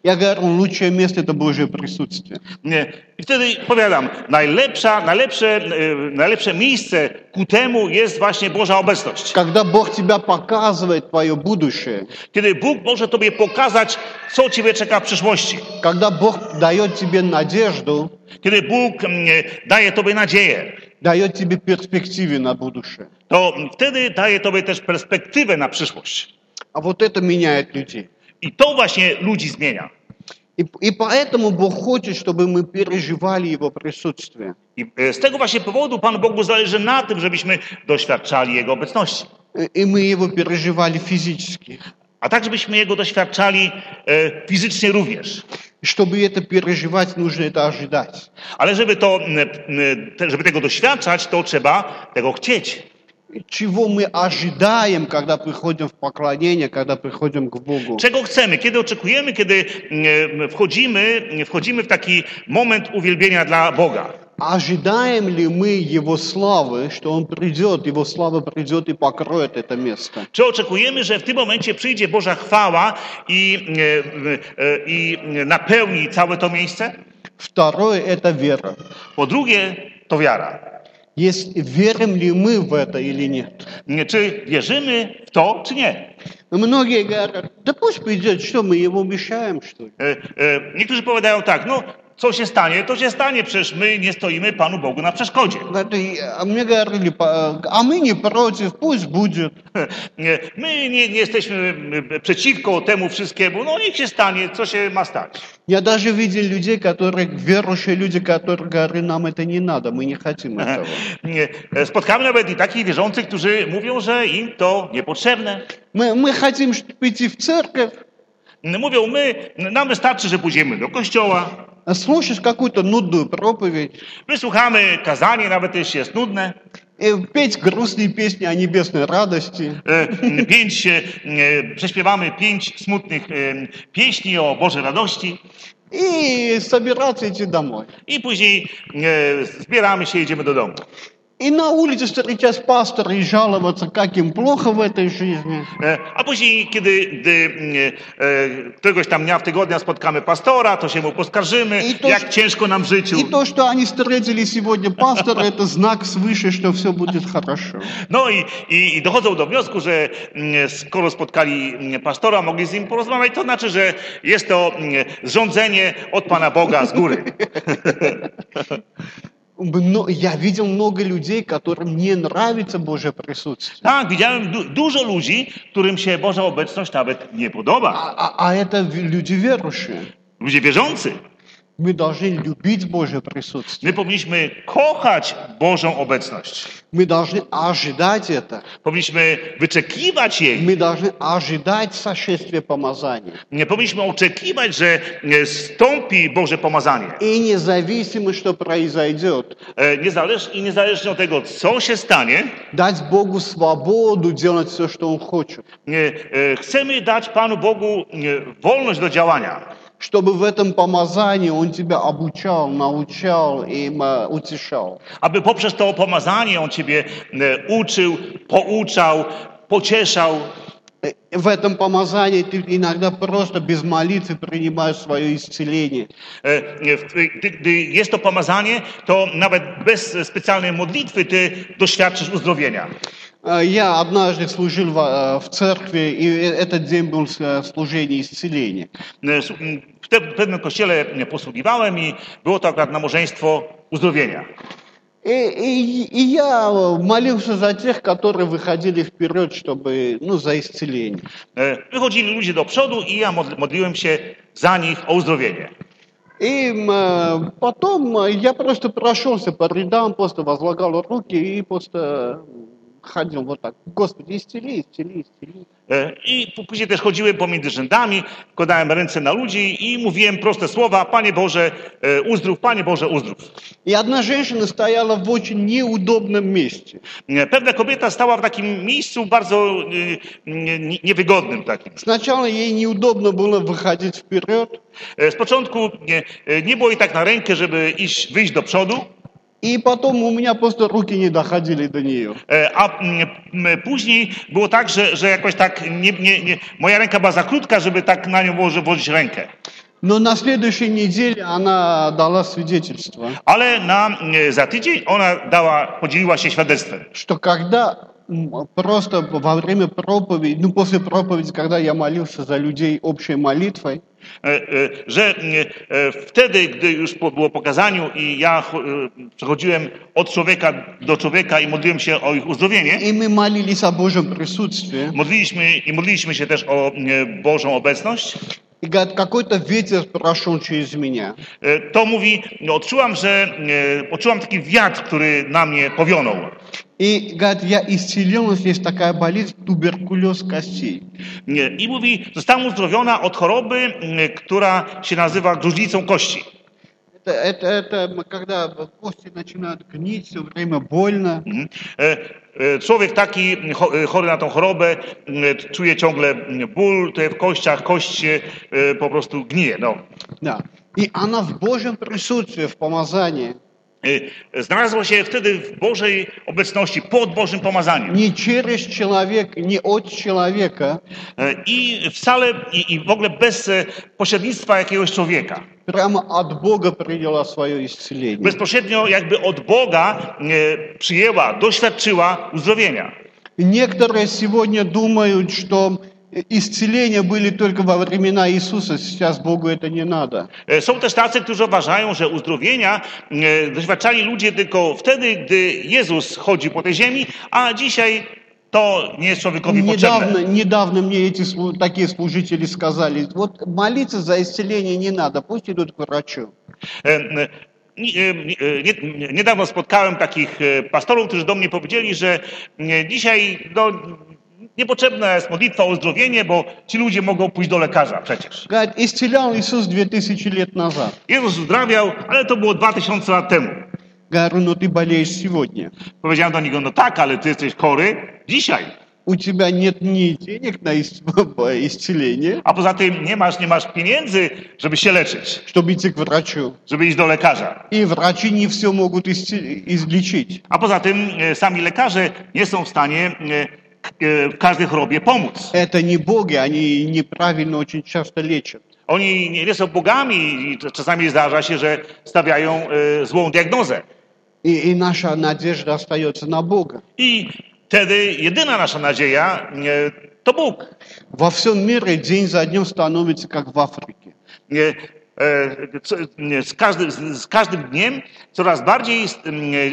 Я говорю, лучшее место это Божье присутствие. Nie. I wtedy powiadam, najlepsza, najlepsze, e, najlepsze miejsce ku temu jest właśnie Boża obecność. Когда Бог тебя показывает твое будущее, Kiedy Bóg może Tobie pokazać, co Ciebie czeka w przyszłości. когда Бог дает тебе надежду, Kiedy Bóg mm, daje Tobie nadzieję, дает тебе перспективы на будущее. to wtedy daje Tobie też perspektywę na przyszłość. А вот это меняет людей. I to właśnie ludzi zmienia. И, и поэтому Бог хочет, чтобы мы переживали Его присутствие. I e, z tego właśnie powodu Panu Bogu zależy na tym, żebyśmy doświadczali Jego obecności. И- И мы Его переживали физически. A tak, żebyśmy Jego doświadczali e, fizycznie również. И чтобы это переживать, нужно это ожидать. Ale żeby, to, m, m, te- żeby tego doświadczać, to trzeba tego chcieć. Чего мы ожидаем, когда приходим в поклонение, когда приходим к Богу? Czego chcemy? Kiedy oczekujemy? Kiedy m, wchodzimy, wchodzimy w taki moment uwielbienia dla Boga. Ожидаем ли мы Его славы, что Он придет, Его слава придет и покроет это место? Czy oczekujemy, że w tym momencie przyjdzie Boża chwała i, e, e, i napełni całe to miejsce? Второе – это вера. Po drugie, to wiara. Есть, верим ли мы в это или нет? Nie, Czy wierzymy w to, czy nie? Многие говорят, да пусть придет, что мы Ему мешаем, что ли? E, e, Niektórzy powiadają tak, no co się stanie, to się stanie, przecież my nie stoimy Panu Bogu na przeszkodzie. Говорят, «И- А мне говорили, «По- а мы не против, пусть будет. Nie, My nie, nie jesteśmy e, przeciwko temu wszystkiemu, no niech się stanie, co się ma stać. Я даже видел людей, которые, верующие люди, которые говорят, нам это не надо, мы не хотим этого. Nie, e, Spotkamy nawet i takich wierzących, którzy mówią, że im to niepotrzebne. Мы, мы хотим чтобы идти в церковь, Mówią, my, nam wystarczy, że pójdziemy do kościoła, слушать какую-то нудную проповедь, wysłuchamy kazanie, nawet jeśli jest nudne, и петь грустные песни о небесной радости. e, pięć, e, prześpiewamy pięć smutnych e, pieśni o Bożej radości И собираться идти домой. i później e, zbieramy się i idziemy do domu. И на улице встречать пастора и жаловаться, как им плохо в этой жизни. E, A później, kiedy gdy, e, e, któregoś tam dnia w tygodniu spotkamy pastora, to się mu poskarżymy, I to- jak ciężko nam w życiu. И то, что они встретили сегодня пастора, это знак свыше, что все будет хорошо. No i, i, i dochodzą do wniosku, że mm, skoro spotkali mm, pastora, mogli z nim porozmawiać, to znaczy, że jest to mm, zrządzenie od Pana Boga z góry. Мно- Я видел много людей, которым не нравится Божье присутствие. Tak, widziałem du- dużo ludzi, którym się Boża obecność nawet nie podoba. А, а- а это в- люди верующие. Ludzie wierzący. Мы должны любить Божье присутствие. My powinniśmy kochać Bożą obecność. Мы должны ожидать это. Powinniśmy wyczekiwać jej. Мы должны ожидать сошествия помазания. Nie powinniśmy oczekiwać, że e, stąpi Boże pomazanie. И независимо, что произойдет, E, Niezależ, I niezależnie od tego, co się stanie, дать Богу свободу делать все, что Он хочет. e, e, chcemy dać Panu Bogu e, wolność do działania. Чтобы в этом помазании Он тебя обучал, научал и м, утешал. Aby poprzez to pomazanie On Ciebie e, uczył, pouczał, pocieszał. Э, В этом помазании ты иногда просто без молитвы принимаешь свое исцеление. E, w- Gdy, gdy jest to pomazanie, to nawet bez specjalnej modlitwy Ty doświadczysz uzdrowienia. Э, Я однажды служил в, э, в церкви, и э- этот день был э, служение исцеления. E, s- m, W te- w pewnym kościele posługiwałem i było to akurat nabożeństwo uzdrowienia. И, и- и я молился за тех, которые выходили вперед, чтобы, ну, за исцеление. E, Wychodzili ludzie do przodu i ja modl- modliłem się za nich o uzdrowienie. И м, э, потом э, я просто прошелся по рядам, просто возлагал руки и просто ходил вот так. Господи, исцели, исцели, исцели. E, I p- później też chodziłem pomiędzy rzędami, kładałem ręce na ludzi i mówiłem proste słowa: Panie Boże, e, uzdrów, Panie Boże, uzdrów. И одна женщина стояла в очень неудобном месте. E, Pewna kobieta stała w takim miejscu bardzo e, nie- niewygodnym takim. Сначала ей неудобно было выходить вперед, E, Z początku nie, e, nie było jej tak na rękę, żeby iść, wyjść do przodu, и потом у меня просто руки не доходили до нее. e, a mm, m, później było tak, że, że jakoś tak nie, nie, nie, moja ręka była za krótka, żeby tak na nią włoży- włożyć rękę. Но на следующей неделе она дала свидетельство, Ale na, e, za tydzień ona dała, podzieliła się świadectwem, что когда м, просто во время проповеди, ну после проповеди, когда я молился за людей общей молитвой, e, e, że e, e, wtedy, gdy już po, było pokazaniu i ja cho- e, przechodziłem od człowieka do człowieka i modliłem się o ich uzdrowienie, и мы молились о Божьем присутствии, modliliśmy i modliliśmy się też o e, Bożą obecność, и говорит, какой-то ветер прошел через меня. e, to mówi, no, odczułam, że e, poczułam taki wiatr, który na mnie powionął. И говорит, я исцелилась, есть такая болезнь, туберкулез костей. Nie. I mówi, zostałam uzdrowiona od choroby, m, która się nazywa gruźlicą kości. Это, это, это когда кости начинают гнить, все время больно. Mhm. E, e, Człowiek taki cho- e, chory na tą chorobę m, czuje ciągle m, ból tutaj w kościach, kość się e, po prostu gnije. No. Да. И она в Божьем присутствии, в помазании, E, Znalazła się wtedy w Bożej obecności, pod Bożym pomazaniem. не через человека, не от человека, E, I wcale, i, i w ogóle bez e, pośrednictwa jakiegoś człowieka. прямо от Бога приняла свое исцеление. Bezpośrednio jakby od Boga e, przyjęła, doświadczyła uzdrowienia. Некоторые сегодня думают, что исцеления были только во времена Иисуса, сейчас Богу это не надо. E, Są też tacy, którzy uważają, że uzdrowienia e, doświadczali ludzie tylko wtedy, gdy Jezus chodził po tej ziemi, a dzisiaj to nie jest człowiekowi Недавно, potrzebne. недавно мне эти слу- такие служители сказали, вот молиться за исцеление не надо, пусть идут к врачу. E, e, ni- e, nie- nie- Niedawno spotkałem takich e, pastorów, którzy do mnie powiedzieli, że e, dzisiaj no, niepotrzebna jest modlitwa o uzdrowienie, bo ci ludzie mogą pójść do lekarza przecież. Говорит, исцелял Иисус две тысячи лет назад. Jezus uzdrawiał, ale to było dwa tysiące lat temu. Говорю, ну ты болеешь сегодня. Powiedziałem do niego, no tak, ale ty jesteś chory dzisiaj. У тебя нет ни денег на ис- исцеление, A poza tym nie masz, nie masz pieniędzy, żeby się leczyć, чтобы идти к врачу. żeby iść do lekarza. И врачи не все могут исце- излечить. A poza tym e, sami lekarze nie są w stanie e, k- e, w każdej chorobie pomóc. Это не боги, они неправильно очень часто лечат. Oni nie, nie są bogami i czasami zdarza się, że stawiają e, złą diagnozę. И, и наша надежда остается на Бога. I wtedy jedyna nasza nadzieja e, to Bóg. Во всем мире день за днем становится как в Африке. E, e, co- e, Z każdym, z z każdym dniem coraz bardziej e,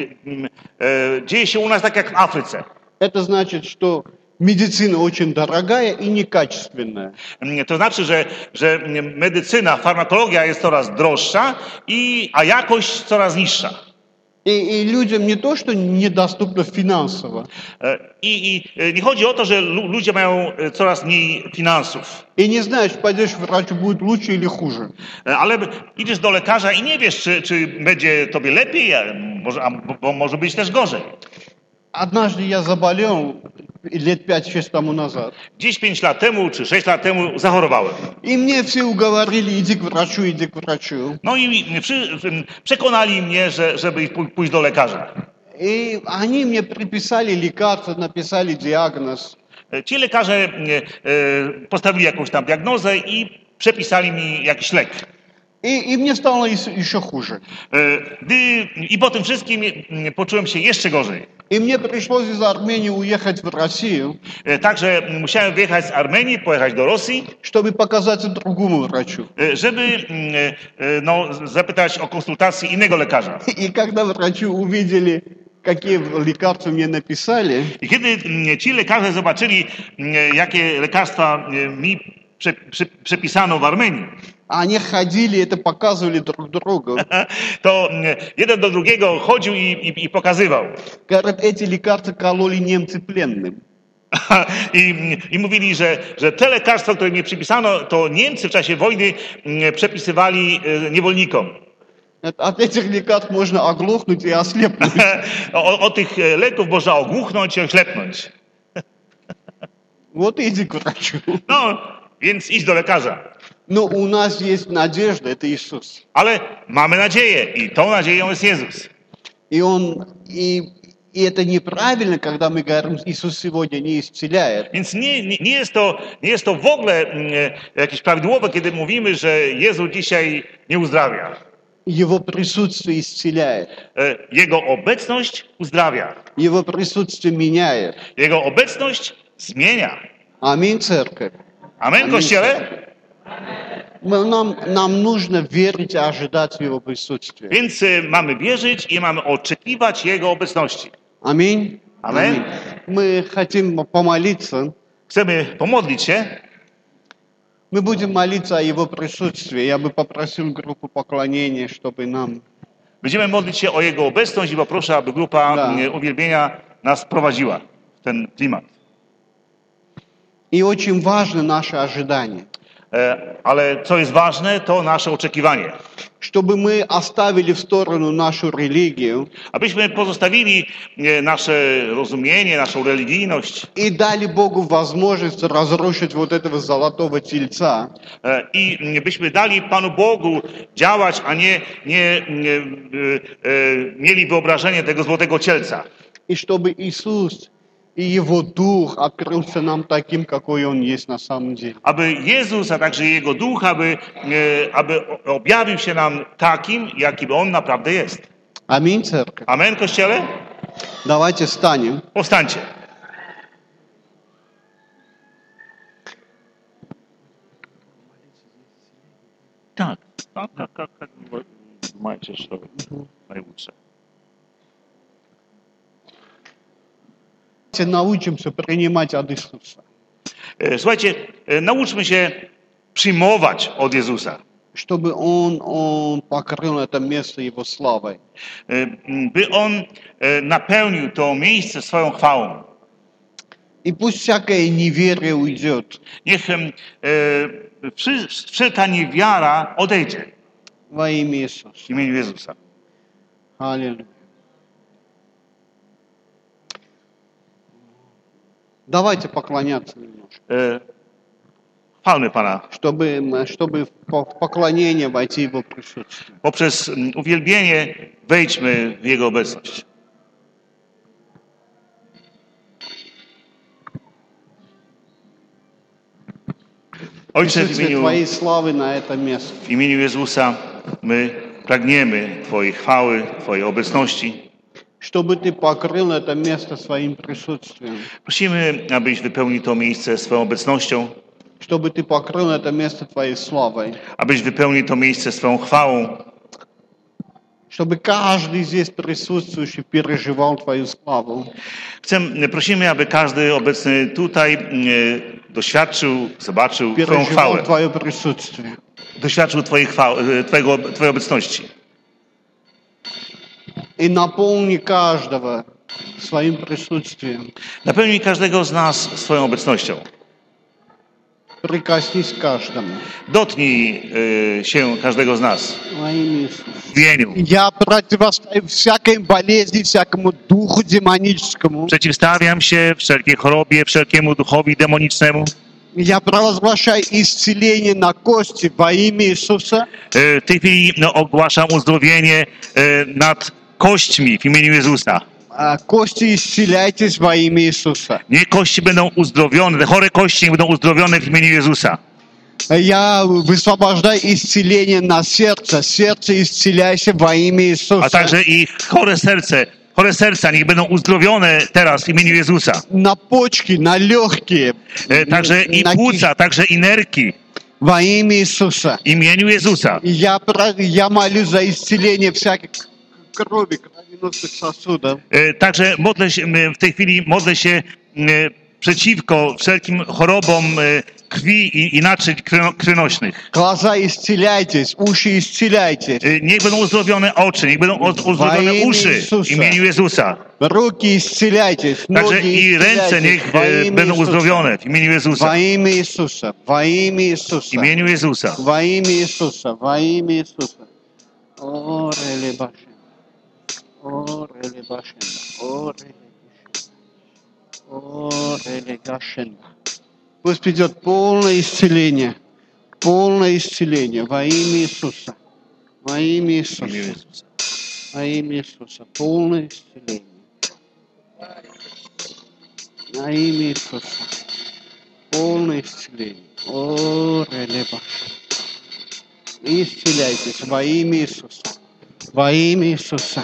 e, dzieje się u nas tak jak w Afryce. Это значит, что медицина очень дорогая и некачественная. To znaczy, że, że medycyna, farmakologia jest coraz droższa, i, a jakość coraz niższa. И, и людям не то, что недоступно финансово, E, I, I nie chodzi o to, że lu- ludzie mają e, coraz mniej finansów, и не знаешь, пойдешь к врачу, будет лучше или хуже. E, ale idziesz do lekarza i nie wiesz, czy, czy będzie tobie lepiej, a może, a, bo- bo może być też gorzej. Однажды я заболел лет пять-шесть тому назад. Gdzieś pięć lat temu, czy sześć lat temu zachorowałem. И мне все уговорили, иди к врачу, иди к врачу. No i przy, przekonali mnie, że, żeby ich pój- pójść do lekarza. И они мне приписали лекарства, написали диагноз. E, Ci lekarze e, e, postawili jakąś tam diagnozę i przepisali mi jakiś lek. И, и мне стало ес- еще хуже. E, Gdy, I po tym wszystkim e, poczułem się jeszcze gorzej. И мне пришлось из Армении уехать в Россию, E, Także musiałem wyjechać z Armenii, pojechać do Rosji, чтобы показаться другому врачу. e, żeby mm, e, no, zapytać o konsultację innego lekarza. И когда врачи увидели, какие лекарства мне написали, I kiedy mm, ci lekarze zobaczyli, mm, jakie lekarstwa e, mi prze, prze, przepisano w Armenii, они ходили, это показывали друг другу. to mm, jeden do drugiego chodził i, i, i pokazywał. Говорят, эти лекарства кололи немцы пленным. I, I mówili, że, że te lekarstwa, które mi przypisano, to Niemcy w czasie wojny mm, przepisywali e, niewolnikom. От этих лекарств можно оглохнуть и ослепнуть. O, o tych e, leków można ogłuchnąć i oślepnąć. Вот иди к врачу. No, więc idź do lekarza. Но у нас есть надежда, это Иисус. Ale mamy nadzieję i tą nadzieją jest Jezus. И Он, и, И это неправильно, когда мы говорим, Иисус сегодня не исцеляет. Więc nie, nie, nie, jest to, nie jest to w ogóle mm, jakieś prawidłowe, kiedy mówimy, że Jezus dzisiaj nie uzdrawia. Его присутствие исцеляет. E, Jego obecność uzdrawia. Его присутствие меняет. Jego obecność zmienia. Аминь, церковь. Amen, Amen. Kościele? Мы- Нам, нам нужно верить и ожидать Его присутствия. Więc y, mamy wierzyć i mamy oczekiwać Jego obecności. Аминь. Amen. Мы хотим помолиться. Chcemy pomodlić się. Мы будем молиться о Его присутствии. Я бы попросил группу поклонения, чтобы нам... Będziemy modlić się o Jego obecność i poproszę, aby grupa Tak. y, uwielbienia nas prowadziła w ten klimat. И очень важно наше ожидание. E, Ale co jest ważne, to nasze oczekiwanie. Чтобы мы оставили в сторону нашу религию Abyśmy pozostawili e, nasze rozumienie, naszą religijność и дали Богу возможность разрушить вот этого золотого тельца, e, i byśmy dali Panu Bogu działać, a nie, nie, nie e, e, mieli wyobrażenie tego złotego cielca. и чтобы Иисус и Его Дух открылся нам таким, какой Он есть на самом деле. Aby Jezus, a także Jego Duch, aby, e, aby objawił się nam takim, jakim On naprawdę jest. Аминь, церковь. Amen, Kościele? Давайте встанем. Powstańcie. Tak, tak, tak, tak, tak. Macie szkoły najlepsze. Научимся принимать от Иисуса. E, Słuchajcie, e, nauczmy się przyjmować od Jezusa, Чтобы Он, Он покрыл это место Его славой. e, m, by On e, napełnił to miejsce swoją chwałą. И пусть всякое неверие уйдет. Niech em, e, wszy- wszelka niewiara odejdzie Во имя Иисуса. w imieniu Jezusa. Аллилуйя. Давайте поклоняться немножко, E, Chwalmy Pana. чтобы, чтобы в поклонение войти в Его присутствие. Poprzez m, uwielbienie wejdźmy w Jego obecność. Ojcze, w Присутствие imieniu, Твоей славы на это место. w imieniu Jezusa my pragniemy Twojej chwały, Twojej obecności. Чтобы Ты покрыл это место своим присутствием. Prosimy, abyś wypełnił to miejsce swoją obecnością, Чтобы Ты покрыл это место Твоей славой. abyś wypełnił to miejsce swoją chwałą, Чтобы каждый здесь присутствующий переживал Твою славу. Chcemy, prosimy, aby każdy obecny tutaj e, doświadczył, zobaczył Twoją Переживал chwałę, Твое присутствие. doświadczył Twojej chwały, e, Twojego, Twojej obecności. И наполни каждого своим присутствием. Napełnij każdego z nas swoją obecnością. Прикоснись к каждому. Dotknij e, się każdego z nas Во имя Иисуса. w imieniu. Я противостою всякой болезни, всякому духу демоническому. Przeciwstawiam się wszelkiej chorobie, wszelkiemu duchowi demonicznemu. Я провозглашаю исцеление на кости во имя Иисуса. E, W tej chwili no, ogłaszam uzdrowienie e, nad kośćmi w imieniu Jezusa. А, Кости, исцеляйтесь во имя Иисуса. Niech kości będą uzdrowione, te chore kości niech będą uzdrowione w imieniu Jezusa. Я высвобождаю исцеление на сердце. Сердце, исцеляйся во имя A Иисуса. także i chore serce, chore serca niech będą uzdrowione teraz w imieniu Jezusa. На почки, на легкие. E, Także i на płuca, także i nerki Во имя Иисуса. w imieniu Jezusa. Я, про- я молюсь за исцеление всяких крови, кровеносных сосудов. E, Także modlę się, m, w tej chwili modlę się m, przeciwko wszelkim chorobom e, krwi i, i naczyń krwi- krwionośnych. Глаза исцеляйтесь, уши исцеляйтесь. E, Niech będą uzdrowione oczy, niech będą od- uzdrowione imię uszy Jezusa. w imieniu Jezusa. Руки исцеляйтесь, Także ноги i ręce исцеляйтесь. niech Во e, имя będą Иисуса. uzdrowione w imieniu Jezusa. Во имя Иисуса. Во имя W Иисуса. imieniu Jezusa. Во имя Иисуса. Во имя Иисуса. О, рели башен. О, рели башен. О, рели башен. О, рели гашен. Пусть придет полное исцеление. Полное исцеление. Во имя Иисуса. Во имя W imieniu Иисуса. Jezusa. Во имя Иисуса. Полное исцеление. Во имя Иисуса. Полное исцеление. О, релеба. Исцеляйтесь во имя Иисуса. Во имя Иисуса.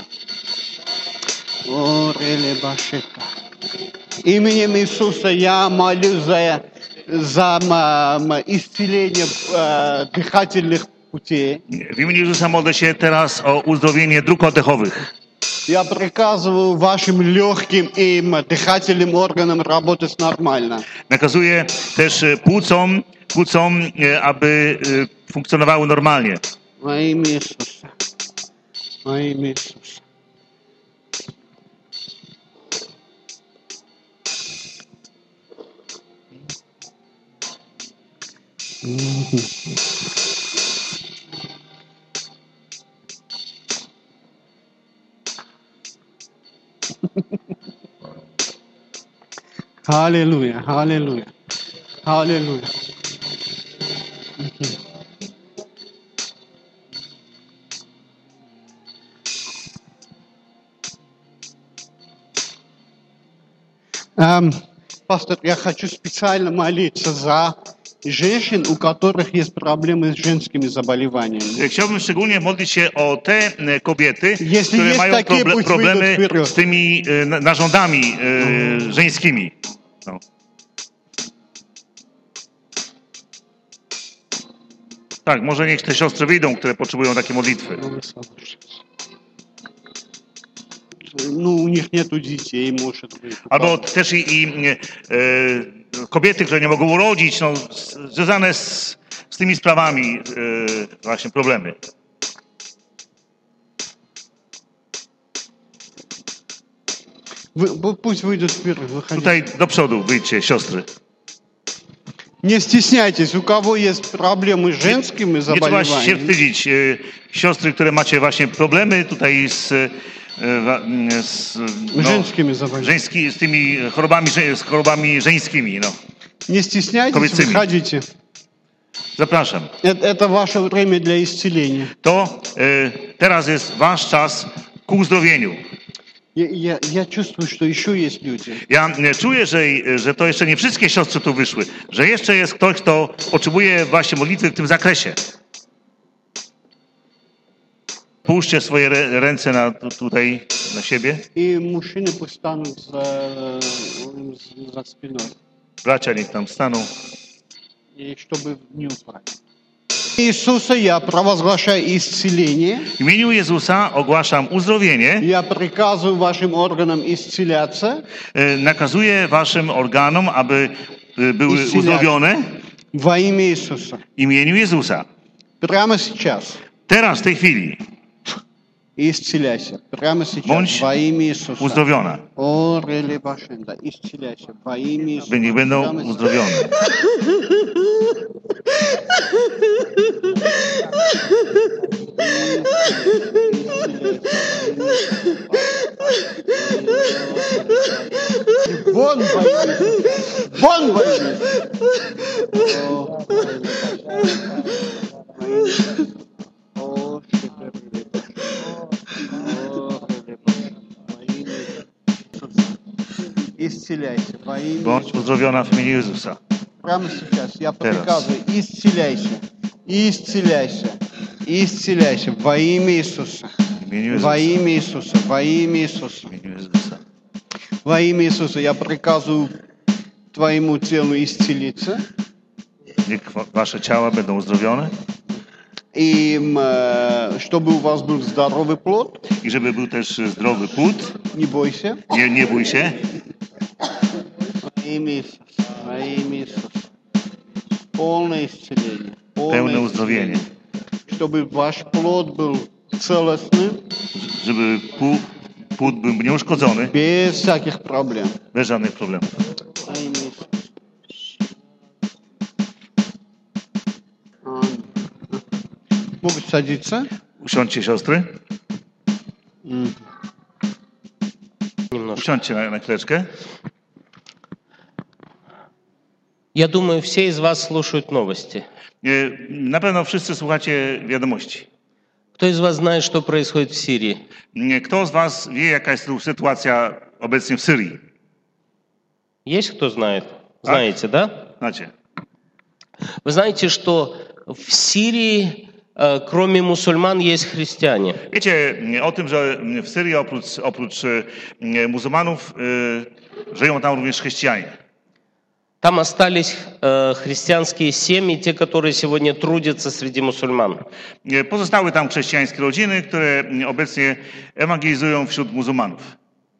О, релеба шика. Именем Иисуса я молюсь за, за м, м, исцеление э, дыхательных путей. W imieniu Jezusa modlę się teraz o uzdrowienie dróg oddechowych. Я приказываю вашим легким и м, дыхательным органам работать нормально. Nakazuję też e, płucom, płucom, e, aby e, funkcjonowały normalnie. Во имя Иисуса. Во имя Иисуса. Аллилуйя, аллилуйя, аллилуйя. Эм, пастор, я хочу специально молиться за женщин, у которых есть проблемы с женскими заболеваниями. Chciałbym szczególnie modlić się o te e, kobiety, Jeśli które jest mają takie, proble- pójdź problemy wyjdą wперед. z tymi e, na- narządami e, żeńskimi. No. Tak, może niech te siostry wyjdą, które potrzebują takiej modlitwy. Ну, у них нету детей, может быть. Albo też i, i e, kobiety, które nie mogą urodzić, no, z- związane z, z tymi sprawami e, właśnie problemy. Вы- вы- пусть выйдут вперед, выходите. Tutaj do przodu wyjdźcie, siostry. Не стесняйтесь, у кого есть проблемы с женскими Nie trzeba się заболеваниями, wstydzić. E, siostry, które macie właśnie problemy tutaj z, e, wa- z, no, женскими заболеваниями. żeński, z tymi chorobami, że- z chorobami żeńskimi. No. Не стесняйтесь, Ковицами. выходите. Zapraszam. Это, это ваше время для исцеления. To e, teraz jest wasz czas ku uzdrowieniu. Я, я, я чувствую, что еще есть люди. Ja e, czuję, że, że to jeszcze nie wszystkie siostry tu wyszły, że jeszcze jest ktoś, kto potrzebuje właśnie modlitwy w tym zakresie. Połóżcie swoje re- ręce na, tu- tutaj na siebie. И мужчины пусть станут за, за спиной, Bracia niech tam staną. и чтобы не упали. Иисуса я провозглашаю исцеление. W imieniu Jezusa ogłaszam uzdrowienie. Я приказываю вашим органам исцеляться. E, Nakazuję waszym organom, aby e, były Исцеляться. uzdrowione Во имя Иисуса. w imieniu Jezusa. Прямо сейчас. Teraz, w tej chwili, Исцеляйся. Прямо сейчас. Bądź Во имя Иисуса. uzdrowiona. О, рели башенда. Исцеляйся. Во имя Иисуса. By niech będą Прямо сейчас. uzdrowione. Вон во имя Иисуса. Вон во имя Иисуса. О, во имя Иисуса. О, шикарно. О, рели башенда. Во имя Иисуса. Исцеляйся. Во имя Bądź uzdrowiona w imieniu Jezusa. Прямо сейчас я Teraz. приказываю, исцеляйся, исцеляйся, исцеляйся во имя Иисуса, W imieniu во Jezusa. имя Иисуса, во имя Иисуса, W imieniu Jezusa. во имя Иисуса. Я приказываю твоему телу исцелиться, Niech wa- wasze ciała będą uzdrowione и м, э, чтобы у вас был здоровый плод, i żeby był też zdrowy płód. не бойся, Nie, nie bój się. во имя Иисуса, во имя Иисуса. Полное исцеление, полное Pełne uzdrowienie. исцеление. Чтобы ваш плод был целостным, Żeby płód, płód był nieuszkodzony, без всяких проблем. bez żadnych problemów. Во имя Иисуса. Аминь. Могут садиться. Usiądźcie, siostry. М. Немножко. Usiądźcie na, na chwileczkę. Я думаю, все из вас слушают новости. E, Na pewno wszyscy słuchacie wiadomości. Кто из вас знает, что происходит в Сирии? E, Kto z was wie, jaka jest tu sytuacja obecnie w Syrii. Есть кто знает? Знаете, да? Znacie. Вы знаете, что в Сирии, э, кроме мусульман, есть христиане. Wiecie o tym, że w Syrii oprócz, oprócz e, muzułmanów e, żyją tam również chrześcijanie. Там остались э, христианские семьи, те, которые сегодня трудятся среди мусульман. E, Pozostały tam chrześcijańskie rodziny, które obecnie ewangelizują wśród muzułmanów.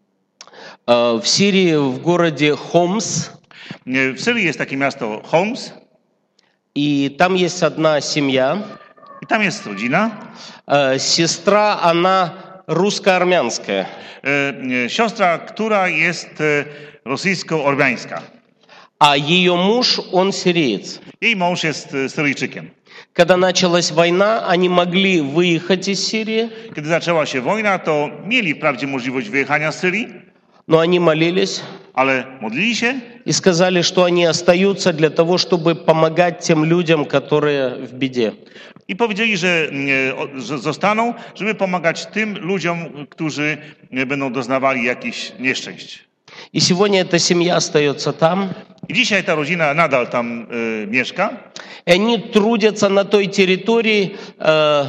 Э, в Сирии, в городе Хомс, E, W Syrii jest takie miasto Homs и там есть одна семья. i tam jest rodzina. Э, сестра, она русско-армянская. E, e, Siostra, która jest e, rosyjsko-ormiańska. А ее муж, он сириец. Jej mąż jest e, Syryjczykiem. Когда началась война, они могли выехать из Сирии, Kiedy zaczęła się wojna, to mieli wprawdzie możliwość wyjechania z Syrii, но они молились ale modlili się и сказали, что они остаются для того, чтобы помогать тем людям, которые в беде. i powiedzieli, że, e, o- że zostaną, żeby pomagać tym ludziom, którzy e, będą doznawali jakichś nieszczęść. И сегодня эта семья остается там, I dzisiaj ta rodzina nadal tam e, mieszka и они трудятся на той территории, э,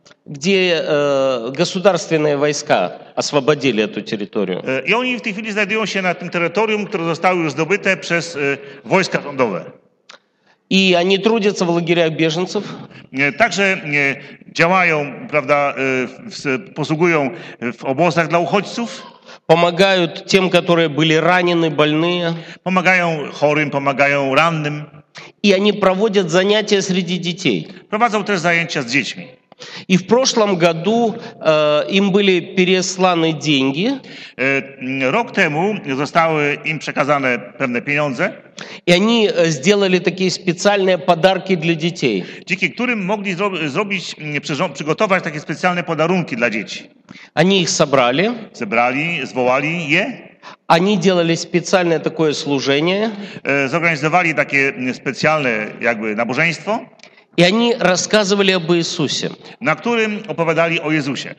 где э, государственные войска освободили эту территорию. e, i oni w tej chwili znajdują się na tym terytorium, które zostały już zdobyte przez e, wojska rządowe. И они трудятся в лагерях беженцев, E, Także e, działają, prawda, e, w- posługują w obozach dla uchodźców, помогают тем, которые были ранены, больные. pomagają chorym, pomagają rannym, И они проводят занятия среди детей. prowadzą też zajęcia z dziećmi. И в прошлом году э, им были пересланы деньги, E, Rok temu zostały im przekazane pewne pieniądze, и они э, сделали такие специальные подарки для детей. dzięki którym mogli zro- zrobić, mm, przyrząd- przygotować takie specjalne podarunki dla dzieci. Они их собрали, Zebrali, zwołali je, они делали специальное такое служение, e, zorganizowali takie mm, specjalne jakby nabożeństwo, и они рассказывали об Иисусе. na którym opowiadali o Jezusie.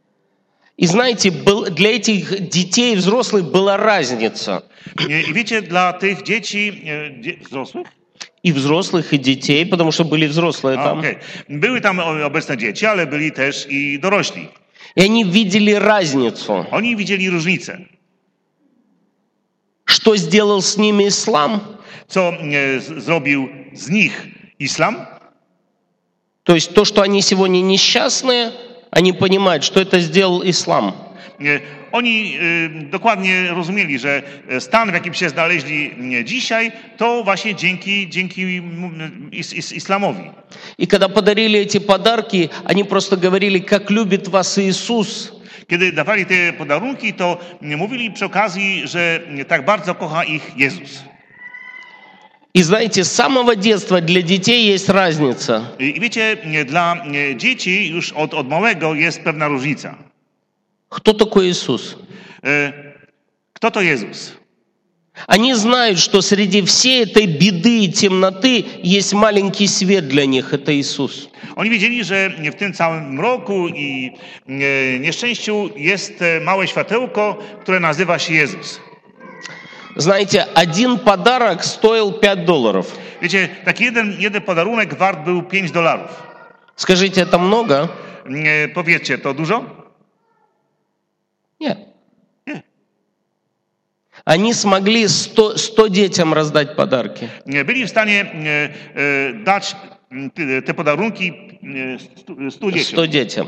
И знаете, был, для этих детей и взрослых была разница. E, I wiecie, dla tych dzieci, e, dzie- wzrosłych? И взрослых, и детей, потому что были взрослые A, там. okej. Były tam o- obecne dzieci, ale byli też i dorośli. И они видели разницу. Oni widzieli różnicę. Что сделал с ними ислам? Co e, z- zrobił z nich islam? То есть то, что они сегодня несчастные, они понимают, что это сделал ислам. E, Oni e, dokładnie rozumieli, że stan, w jakim się znaleźli e, dzisiaj, to właśnie dzięki, dzięki mm, is, is, islamowi. И когда подарили эти подарки, они просто говорили, как любит вас Иисус. Kiedy dawali te podarunki, to mówili przy okazji, że tak bardzo kocha ich Jezus. И знаете, с самого детства для детей есть разница. I wiecie, dla dzieci już od, od małego jest pewna różnica. Кто такой Иисус? E, Kto to Jezus? Они знают, что среди всей этой беды и темноты есть маленький свет для них, это Иисус. Oni wiedzieli, że w tym całym mroku i e, nieszczęściu jest e, małe światełko, które nazywa się Jezus. Знаете, один подарок стоил пять долларов. Wiecie, taki jeden, jeden podarunek wart był pięć dolarów. Скажите, это много? E, Powiedzcie, to dużo? Нет. Nie. Они смогли сто, сто детям раздать подарки. Nie byli w stanie e, e, dać m, te- te podarunki e, stu, stu dzieciom. сто детям.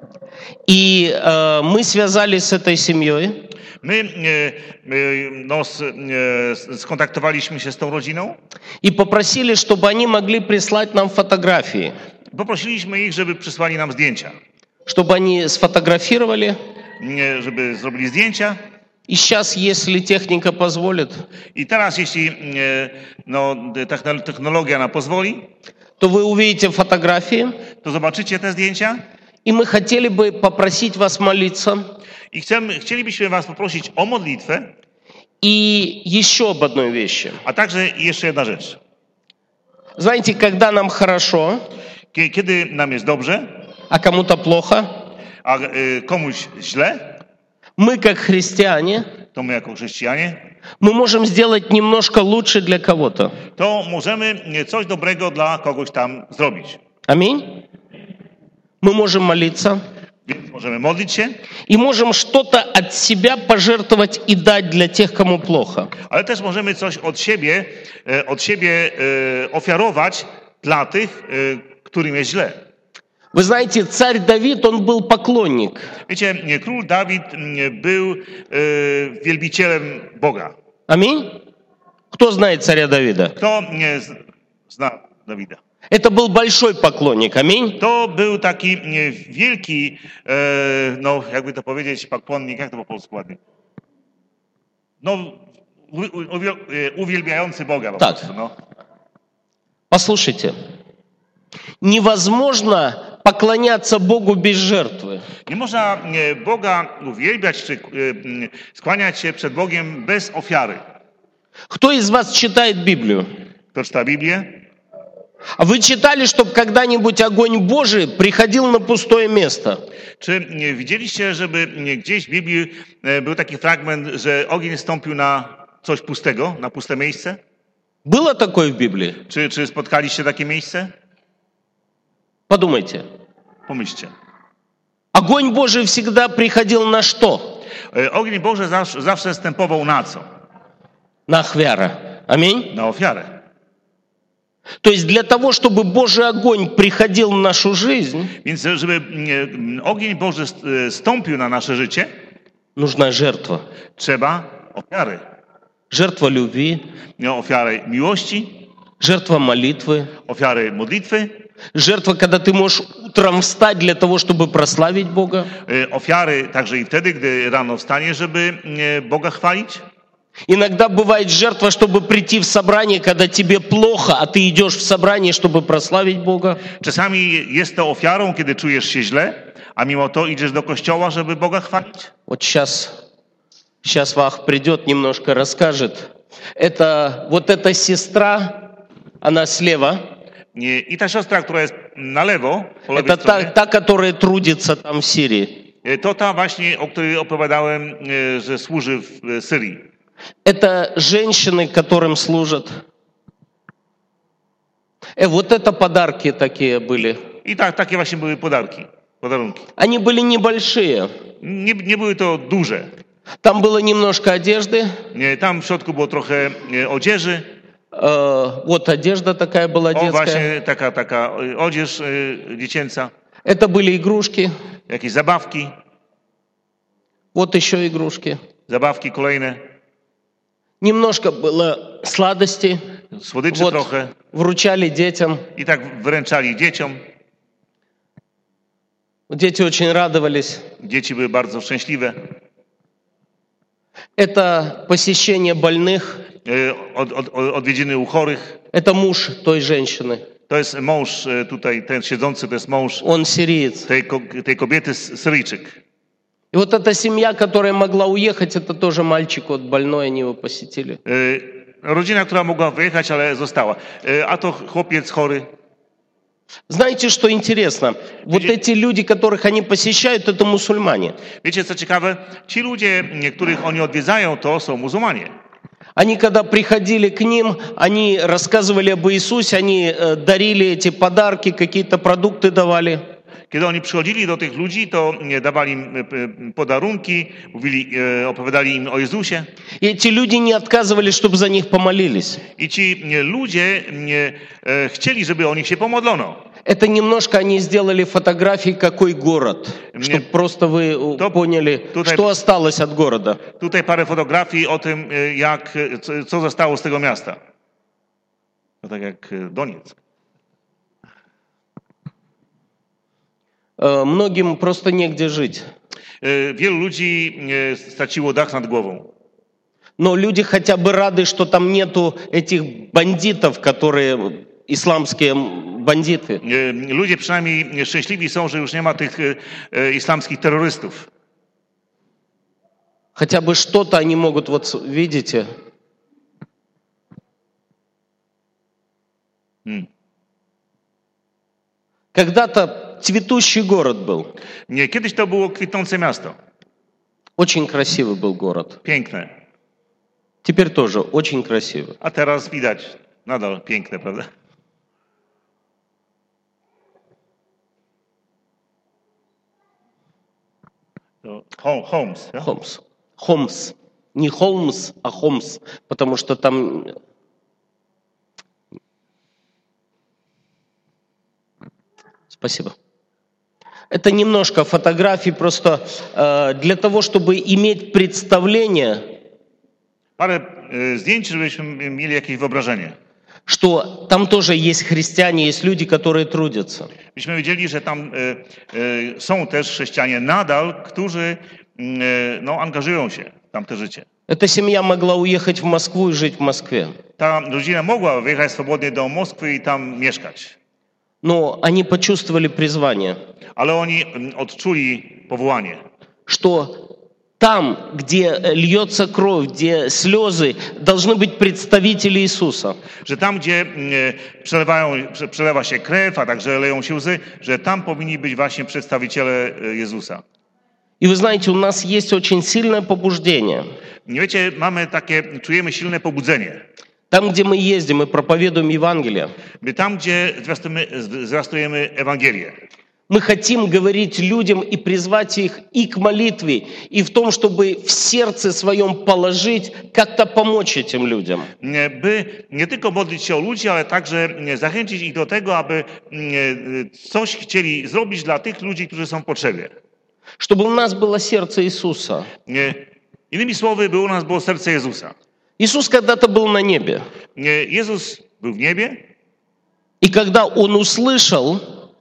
И э, мы связались с этой семьей. My e, e, no, s, e, skontaktowaliśmy się z tą rodziną. И попросили, чтобы они могли прислать нам фотографии. Poprosiliśmy ich, żeby przysłali nam zdjęcia. Чтобы они сфотографировали. Nie, żeby zrobili zdjęcia. И сейчас, если техника позволит, I teraz, jeśli e, no, techno- technologia nam pozwoli, то вы увидите фотографии. to zobaczycie te zdjęcia. И мы хотели бы попросить вас молиться. I chcemy, chcielibyśmy was poprosić o modlitwę, И еще об одной вещи. a także jeszcze jedna rzecz. Знаете, когда нам хорошо, Kie- Kiedy nam jest dobrze, а кому-то плохо, a e, komuś źle, мы, как христиане, to my jako chrześcijanie, мы можем сделать немножко лучше для кого-то. to możemy coś dobrego dla kogoś tam zrobić. Аминь. Мы можем молиться Więc możemy modlić się, и можем что-то от себя пожертвовать и дать для тех, кому плохо. ale też możemy coś od siebie, e, od siebie e, ofiarować dla tych, e, którym jest źle. Вы знаете, царь Давид, он был поклонник. Wiecie, nie, król Dawid mm, był e, wielbicielem Boga. Аминь. Кто знает царя Давида? Kto nie z- zna Dawida? Это был большой поклонник. Аминь. To był taki nie, wielki, e, no jakby to powiedzieć, pakłonnik, jak to po polsku ładnie? No, u, u, uwiel- e, uwielbiający Boga po Tak. prostu, no. Послушайте, невозможно поклоняться Богу без жертвы. Nie można e, Boga uwielbiać czy e, m, skłaniać się przed Bogiem bez ofiary. Кто из вас читает Библию? Kto czyta Biblię? А вы читали, чтобы когда-нибудь огонь Божий приходил на пустое место? Czy nie widzieliście, żeby nie, gdzieś w Biblii e, był taki fragment, że ogień stąpił na coś pustego, na puste miejsce? Было такое в Библии? Czy, czy spotkaliście takie miejsce? Подумайте. Pomyślcie. Огонь Божий всегда приходил на что? E, Ogień Boży zawsze, zawsze stępował na co? На ахвяра. Аминь. Na ofiarę. То есть для того, чтобы Божий огонь приходил в нашу жизнь, Więc żeby e, ogień Boży st- e, stąpił na nasze życie, нужна жертва. trzeba ofiary. Жертва любви, No, ofiary miłości, жертва молитвы, ofiary modlitwy, жертва, когда ты можешь утром встать для того, чтобы прославить Бога. e, ofiary także i wtedy, gdy rano wstanie, żeby e, Boga chwalić. Иногда бывает жертва, чтобы прийти в собрание, когда тебе плохо, а ты идешь в собрание, чтобы прославить Бога. Czasami jest to ofiarą, kiedy czujesz się źle, a mimo to idziesz do kościoła, żeby Boga chwalić. Вот сейчас, сейчас Вах придет, немножко расскажет. Это вот эта сестра, она слева. Nie, I ta siostra, która jest na lewo, po lewej Это та, stronie, та, которая трудится там в Сирии. e, to ta właśnie, o której opowiadałem, e, że służy w e, Syrii. Это женщины, которым служат. Э, вот это подарки такие были. I tak, takie właśnie były podarki, podarunki. Они были небольшие. Nie, nie były to duże. Там было немножко одежды. Nie, tam w środku było trochę e, odzieży. Э, вот одежда такая была O, детская. właśnie taka, taka e, odzież e, dziecięca. Это были игрушки. Jakieś zabawki, Вот еще игрушки. zabawki kolejne, Немножко было сладостей. słodyczy Вот trochę. вручали детям. I tak wręczali dzieciom. Дети очень радовались. Dzieci były bardzo szczęśliwe. Это посещение больных. E, Od, od, od, odwiedziny u chorych. Это муж той женщины. To jest mąż e, tutaj, ten siedzący, to jest mąż Он сириец. tej, ko- tej kobiety, S- Syryjczyk. И вот эта семья, которая могла уехать, это тоже мальчик вот больной, они его посетили. E, Rodzina, która mogła wyjechać, ale została. E, A to chłopiec chory. Знаете, что интересно? Вот Где- эти люди, которых они посещают, это мусульмане. Wiecie, co ciekawe? Ci ludzie, których oni odwiedzają, to są muzułmanie. Они, когда приходили к ним, они рассказывали об Иисусе, они э, дарили эти подарки, какие-то продукты давали. Kiedy oni przychodzili do tych ludzi, to e, dawali im e, e, podarunki, mówili, e, opowiadali im o Jezusie. И эти люди не отказывали, чтобы за них помолились. I ci e, ludzie e, e, chcieli, żeby o nich się pomodlono. Это немножко они сделали фотографии, какой город, Мне- чтобы просто вы э, То- поняли, тут- что осталось от города. Tutaj parę fotografii o tym, e, jak, e, co, co zostało z tego miasta. No tak jak e, Donieck. Э, Многим просто негде жить. E, Wielu ludzi e, straciło dach nad głową. Но люди хотя бы рады, что там нету этих бандитов, которые исламские бандиты. E, Ludzie przynajmniej szczęśliwi są, że już nie ma tych e, e, islamskich terrorystów. Хотя бы что-то они могут, вот видите, Hmm. когда-то цветущий город был. Nie, kiedyś to było kwitnące miasto. Очень красивый был город. Piękne. Теперь тоже очень красивый. A teraz widać nadal piękne, prawda? To Hol- Holmes. Ja? Хомс. Хомс. Не Холмс, а Хомс. Потому что там... Спасибо. Это немножко фотографий просто э, для того, чтобы иметь представление, Parę e, zdjęć, żebyśmy mieli jakieś wyobrażenie. что там тоже есть христиане, есть люди, которые трудятся. Byśmy wiedzieli, że tam e, e, są też chrześcijanie nadal, którzy mm, e, no, angażują się w tamte życie. Эта семья могла уехать в Москву и жить в Москве. Ta rodzina mogła wyjechać swobodnie do Moskwy i tam mieszkać, Но они почувствовали призвание, ale oni mm, odczuli powołanie, что там, где льется кровь, где слезы, должны быть представители Иисуса. że tam, gdzie mm, e, przelewają, prze- przelewa się krew, a także leją się łzy, że tam powinni być właśnie przedstawiciele e, Jezusa. И вы знаете, у нас есть очень сильное побуждение. Nie wiecie, mamy takie, czujemy silne pobudzenie. Там, где мы ездим и проповедуем Евангелие, My tam, gdzie zwiastujemy, zwiastujemy Ewangelię, мы хотим говорить людям и призвать их и к молитве, и в том, чтобы в сердце своем положить, как-то помочь этим людям. nie- by nie tylko modlić się o ludzi, ale także nie, zachęcić ich do tego, aby nie, coś chcieli zrobić dla tych ludzi, którzy są w potrzebie. Чтобы у нас было сердце Иисуса. Nie, innymi słowy, by u nas było serce Jezusa. Иисус когда-то был на небе. Nie, Jezus był w niebie И когда Он услышал,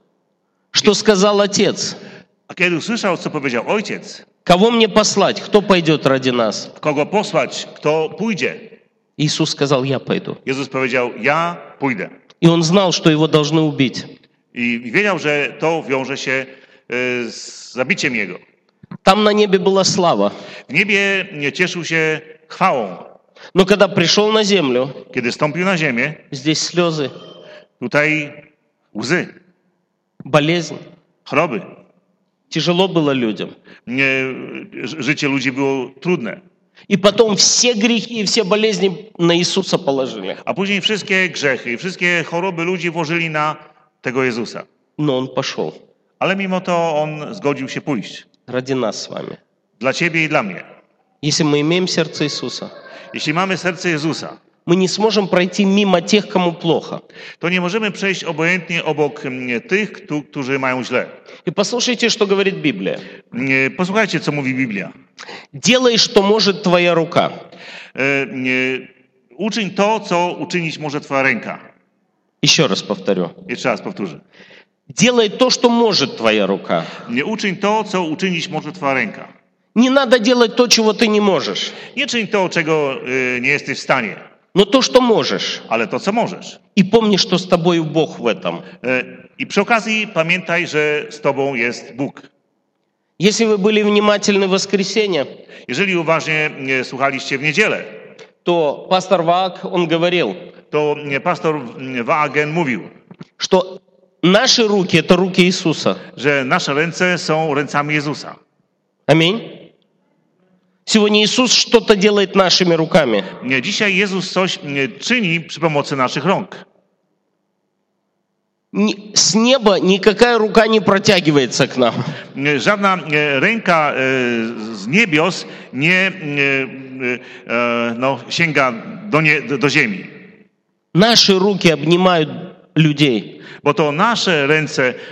что сказал Отец, a kiedy usłyszał, co powiedział Ojciec, кого мне послать, кто пойдет ради нас? kogo posłać, kto pójdzie, Иисус сказал, я пойду. Jezus powiedział, ja pójdę. И Он знал, что Его должны убить. I wiedział, że to wiąże się e, z zabiciem Jego. Там на небе была слава. W niebie nie cieszył się chwałą. Но когда пришел на землю, Kiedy stąpił na ziemię, здесь слезы, tutaj łzy, болезнь. choroby. Тяжело было людям. Nie, ży- życie ludzi było trudne. И потом все грехи и все болезни на Иисуса положили. A później wszystkie grzechy i wszystkie choroby ludzi włożyli na tego Jezusa. Но Он пошел Ale mimo to On zgodził się pójść. ради нас с вами. Dla ciebie i dla mnie. Если мы имеем сердце Иисуса, Jeśli mamy serce Jezusa, мы не сможем пройти мимо тех, кому плохо. to nie możemy przejść obojętnie obok mm, tych, któ- którzy mają źle. И послушайте, что говорит Библия. Nie, Posłuchajcie, co mówi Biblia. Делай, что может твоя рука. E, nie, Uczyń to, co uczynić może twoja ręka. Еще раз повторю. Jeszcze raz powtórzę. Делай то, что может твоя рука. Nie uczyń to, co uczynić może twoja ręka. Не надо делать то, чего ты не можешь, Nie czyń to, czego y, nie jesteś w stanie, но то, что можешь. ale to, co możesz. И помни, что с тобою Бог в этом. E, I przy okazji pamiętaj, że z tobą jest Bóg. Если вы были внимательны в воскресенье, Jeżeli uważnie e, słuchaliście w niedzielę, то пастор Ваак, он говорил, to e, pastor e, Waagen mówił, что наши руки – это руки Иисуса. że nasze ręce są ręcami Jezusa. Аминь. Сегодня Иисус что-то делает нашими руками. Nie, Dzisiaj Jezus coś e, czyni przy pomocy naszych rąk. Ни- С неба никакая рука не протягивается к нам. E, Żadna e, ręka e, z niebios nie e, e, no, sięga do, nie, do, do ziemi. Наши руки обнимают людей. Bo to nasze ręce e,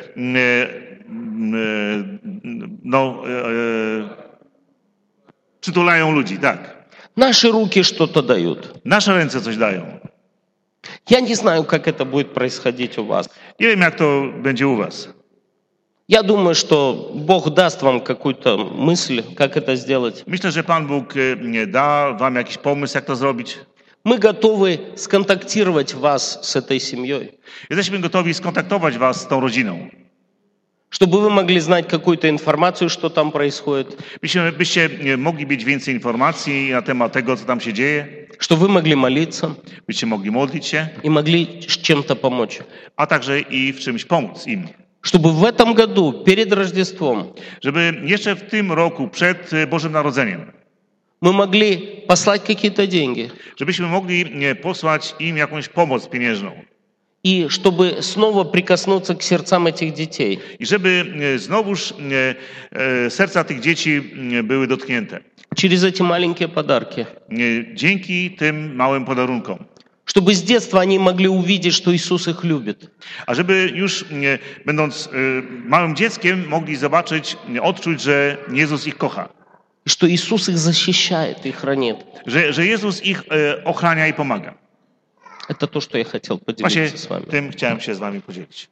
e, no, e, e, przytulają ludzi, tak. Наши руки что-то дают. Nasze ręce coś dają. Я не знаю, как это будет происходить у вас. Nie wiem, jak to będzie u was. Я думаю, что Бог даст вам какую-то мысль, как это сделать. Myślę, że Pan Bóg e, nie da wam jakiś pomysł, jak to zrobić. Мы готовы сконтактировать вас с этой семьей, Jesteśmy gotowi skontaktować was z tą rodziną. чтобы вы могли знать какую-то информацию, что там происходит, Byście, byście e, mogli mieć więcej informacji na temat tego, co tam się dzieje. что вы могли молиться Byście mogli modlić się, и могли с чем-то помочь. a także i w czymś pomóc im. чтобы в этом году, перед Рождеством, żeby jeszcze w tym roku, przed e, Bożym Narodzeniem, мы могли послать какие-то деньги, żebyśmy mogli e, posłać im jakąś pomoc pieniężną. и чтобы снова прикоснуться к сердцам этих детей. I żeby e, znowuż e, e, serca tych dzieci e, były dotknięte. Через эти маленькие подарки. E, dzięki tym małym podarunkom. Чтобы с детства они могли увидеть, что Иисус их любит. A żeby już e, będąc e, małym dzieckiem mogli zobaczyć, e, odczuć, że Jezus ich kocha. И что Иисус их защищает и хранит. Że, że Jezus ich e, ochrania i pomaga. Это то, что я хотел Właśnie поделиться с вами. tym chciałem się z wami podzielić.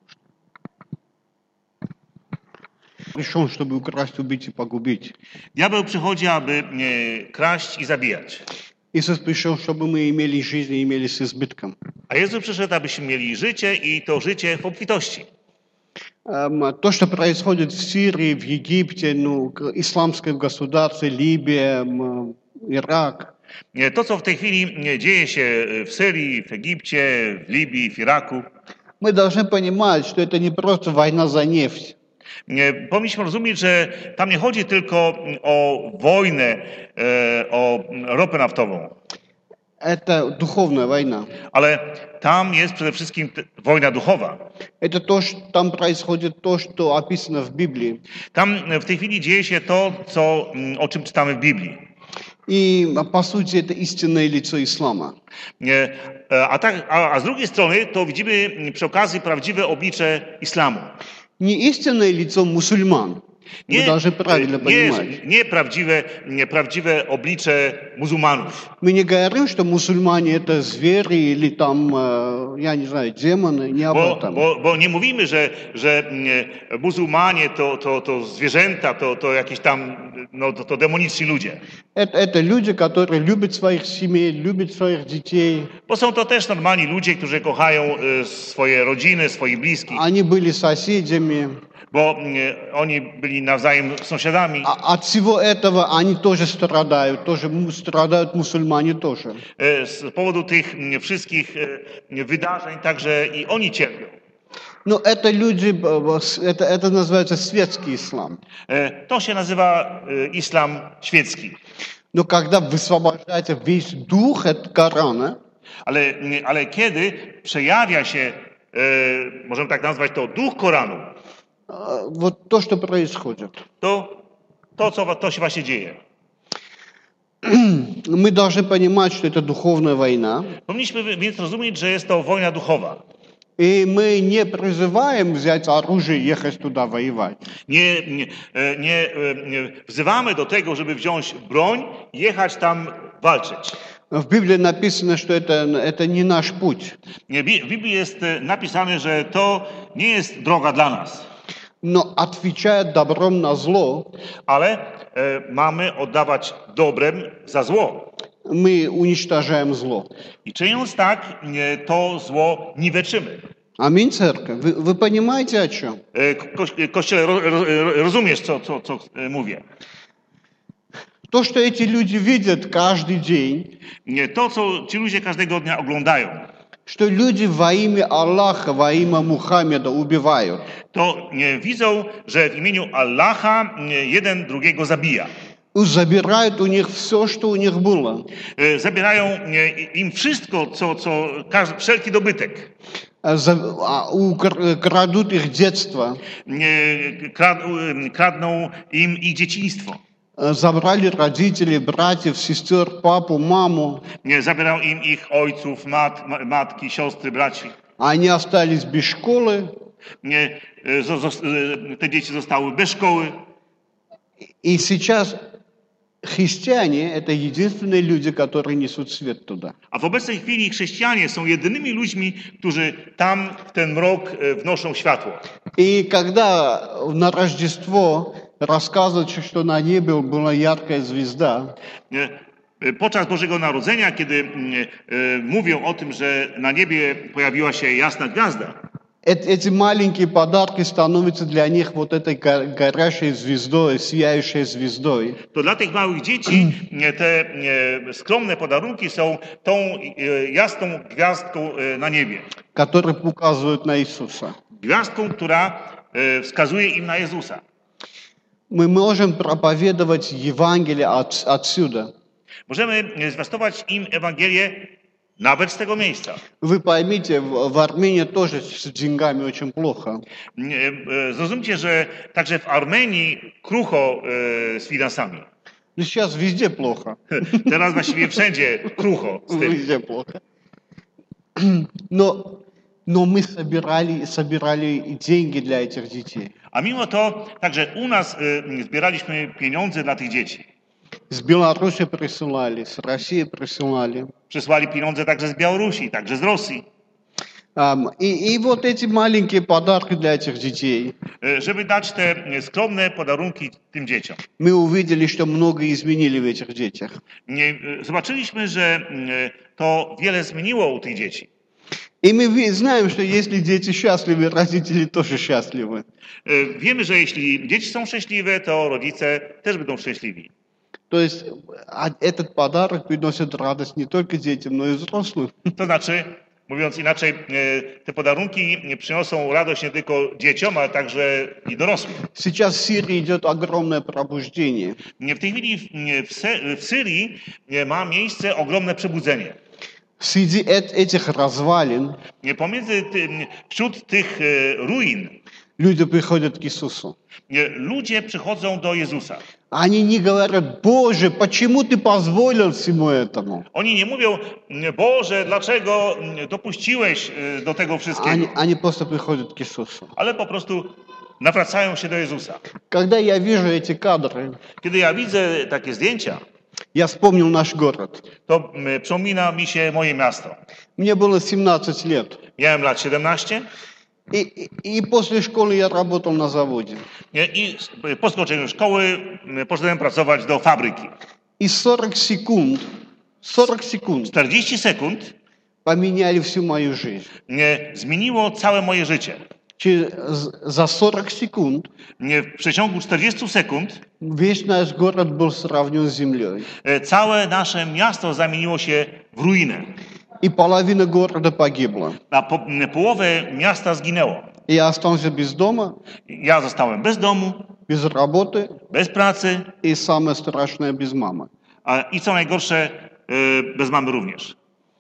Пришел, чтобы украсть, убить и погубить. Diabeł przychodzi, aby e, kraść i zabijać. Иисус пришел, чтобы мы имели жизнь и имели с избытком. A Jezus przyszedł, abyśmy mieli życie i to życie w obfitości. Эм, То, что происходит в Сирии, в Египте, ну, к- исламском государстве, Либия, м, Ирак, Nie, to, co w tej chwili nie, dzieje się w Syrii, w Egipcie, w Libii, w Iraku, мы должны понимать, что это не просто война за нефть. nie, powinniśmy rozumieć, że tam nie chodzi tylko o wojnę, e, o ropę naftową, Это духовная война. ale tam jest przede wszystkim t- wojna duchowa. Это то, что там происходит то, что описано в Библии. Tam w tej chwili dzieje się to, co, mm, o czym czytamy w Biblii. И, а, по сути, это истинное лицо ислама. Nie, e, a, tak, a, a z drugiej strony to widzimy przy okazji prawdziwe oblicze islamu. Не истинное лицо мусульман. Мы должны правильно nie, понимать. nie, prawdziwe, nie prawdziwe oblicze muzułmanów. Мы не говорим, что мусульмане это звери или там, э, я не знаю, демоны, не об Bo, этом. bo, bo nie mówimy, że, że nie, muzułmanie to, to, to zwierzęta, to, to jakieś tam no, to, to demoniczni ludzie. Это, это люди, которые любят своих семей, любят своих детей. Bo są to też normalni ludzie, którzy kochają e, swoje rodziny, swoich bliskich, Они были соседями. bo nie, oni byli nawzajem sąsiadami. А от всего этого они тоже страдают. Тоже му- страдают мусульмане тоже. E, Z powodu tych nie, wszystkich e, wydarzeń także i oni cierpią. Но это люди, э, с- это, это называется светский ислам. E, To się nazywa e, islam świecki. Но когда высвобождается весь дух от Корана, Ale, ale kiedy przejawia się, e, możemy tak nazwać to, duch Koranu, э, вот то, что происходит. to to, co to się właśnie dzieje. Мы должны понимать, что это духовная война. Powinniśmy więc rozumieć, że jest to wojna duchowa. И мы не призываем взять оружие и ехать туда воевать. Nie, nie, e, nie, e, nie wzywamy do tego, żeby wziąć broń i jechać tam walczyć. В Библии написано, что это, это не наш путь. Nie, Bi- w Biblii jest e, napisane, że to nie jest droga dla nas, Но отвечая добром на зло, ale e, mamy oddawać dobrem za zło. мы уничтожаем зло. I czyniąc tak, nie, to zło niweczymy. Аминь, церковь. Вы, вы понимаете, о чем? E, ko, kościele, ro, ro, rozumiesz, co, co, co e, mówię? То, что эти люди видят каждый день, Nie, to, co ci ludzie każdego dnia oglądają, что люди во имя Аллаха, во имя Мухаммеда убивают. to nie, widzą, że w imieniu Allaha nie, jeden drugiego zabija. И забирают у них все, что у них было. E, Zabierają nie, im wszystko, co, co każdy, wszelki dobytek. А за- а укра- Крадут их детство. Nie, krad, kradną im ich dzieciństwo. А Забрали родителей, братьев, сестер, папу, маму. Nie, zabierają im ich ojców, mat, ma- matki, siostry, braci. Они остались без школы. Nie, e, zo- zos- e, te dzieci zostały bez szkoły. И сейчас христиане – это единственные люди, которые несут свет туда. A w obecnej chwili chrześcijanie są jedynymi ludźmi, którzy tam w ten mrok e, wnoszą światło. И когда на Рождество рассказывают, что на небе была яркая звезда, Nie, e, Podczas Bożego Narodzenia, kiedy mm, e, mówią o tym, że na niebie pojawiła się jasna gwiazda, Эти маленькие подарки становятся для них вот этой горящей звездой, сияющей звездой. To dla tych małych dzieci te e, skromne podarunki są tą e, jasną gwiazdką e, na niebie. Которые указывают на Иисуса. Gwiazdką, która e, wskazuje im na Jezusa. Мы можем проповедовать Евангелие от, отсюда. Możemy zwiastować im Ewangelię nawet z tego miejsca. Вы поймите, в, в Армении тоже с деньгами очень плохо. E, e, Zrozumcie, że także w Armenii krucho e, z finansami. Но сейчас везде плохо. Teraz właściwie wszędzie krucho z tym. Везде плохо. Но, но мы собирали, собирали деньги для этих детей. A mimo to także u nas e, zbieraliśmy pieniądze dla tych dzieci. С Беларуси присылали, с России присылали. Przysłali pieniądze także z Białorusi, także z Rosji. Um, и, и вот эти маленькие подарки для этих детей. E, żeby dać te skromne podarunki tym dzieciom. Мы увидели, что много изменили в этих детях. Nie, e, Zobaczyliśmy, że e, to wiele zmieniło u tych dzieci. И мы ви- знаем, что если дети счастливы, родители тоже счастливы. E, Wiemy, że jeśli dzieci są szczęśliwe, to rodzice też będą szczęśliwi. То есть а, этот подарок приносит радость не только детям, но и взрослым. To znaczy, mówiąc inaczej, e, te podarunki przyniosą radość nie tylko dzieciom, ale także i dorosłym. Сейчас в Сирии идет огромное пробуждение. Nie, W tej chwili w, nie, w, Se, w Syrii nie, ma miejsce ogromne przebudzenie. Среди эт- этих развалин Nie, Pomiędzy tym, wśród tych e, ruin люди приходят к Иисусу. nie, ludzie przychodzą do Jezusa. Они не говорят: Боже, почему ты позволил всему этому? Oni nie mówią, Boże, dlaczego dopuściłeś e, do tego wszystkiego, Они, они просто приходят к Иисусу. ale po prostu nawracają się do Jezusa. Когда я вижу эти кадры, Kiedy ja widzę takie zdjęcia, я вспомнил наш город. to mm, przypomina mi się moje miasto. Мне было семнадцать лет. Miałem lat siedemnaście И, и, и после школы я работал на заводе. nie, i po skończeniu szkoły mm, poszedłem pracować do fabryki. И сорок секунд, сорок секунд czterdzieści sekund поменяли всю мою жизнь. nie, zmieniło całe moje życie. Через, за сорок секунд Nie, w przeciągu czterdziestu sekund весь наш город был сравнен с землей. e, całe nasze miasto zamieniło się w ruinę. И половина города погибла. A po, m, połowę miasta zginęło. И я остался без дома, Ja zostałem bez domu, без работы bez pracy, и, самое страшное, без мамы. a, i co najgorsze, e, bez mamy również.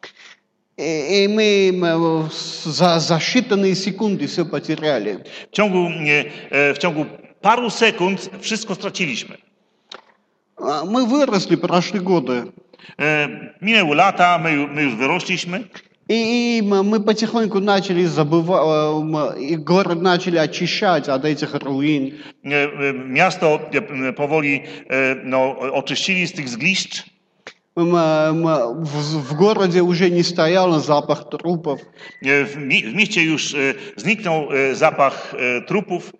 И, и мы м, за, за считанные секунды все потеряли. W ciągu, nie, e, w ciągu paru sekund wszystko straciliśmy. А Мы выросли, прошли годы. E, Minęły lata, my, ju- my już wyrośliśmy И, и м- мы потихоньку начали забывать, и город начали очищать от этих руин. E, e, miasto e, powoli e, no, oczyścili z tych zgliszcz. М- м- В, в городе уже не стоял запах трупов. E, W, mi, w mieście już e, zniknął e, zapach e, trupów.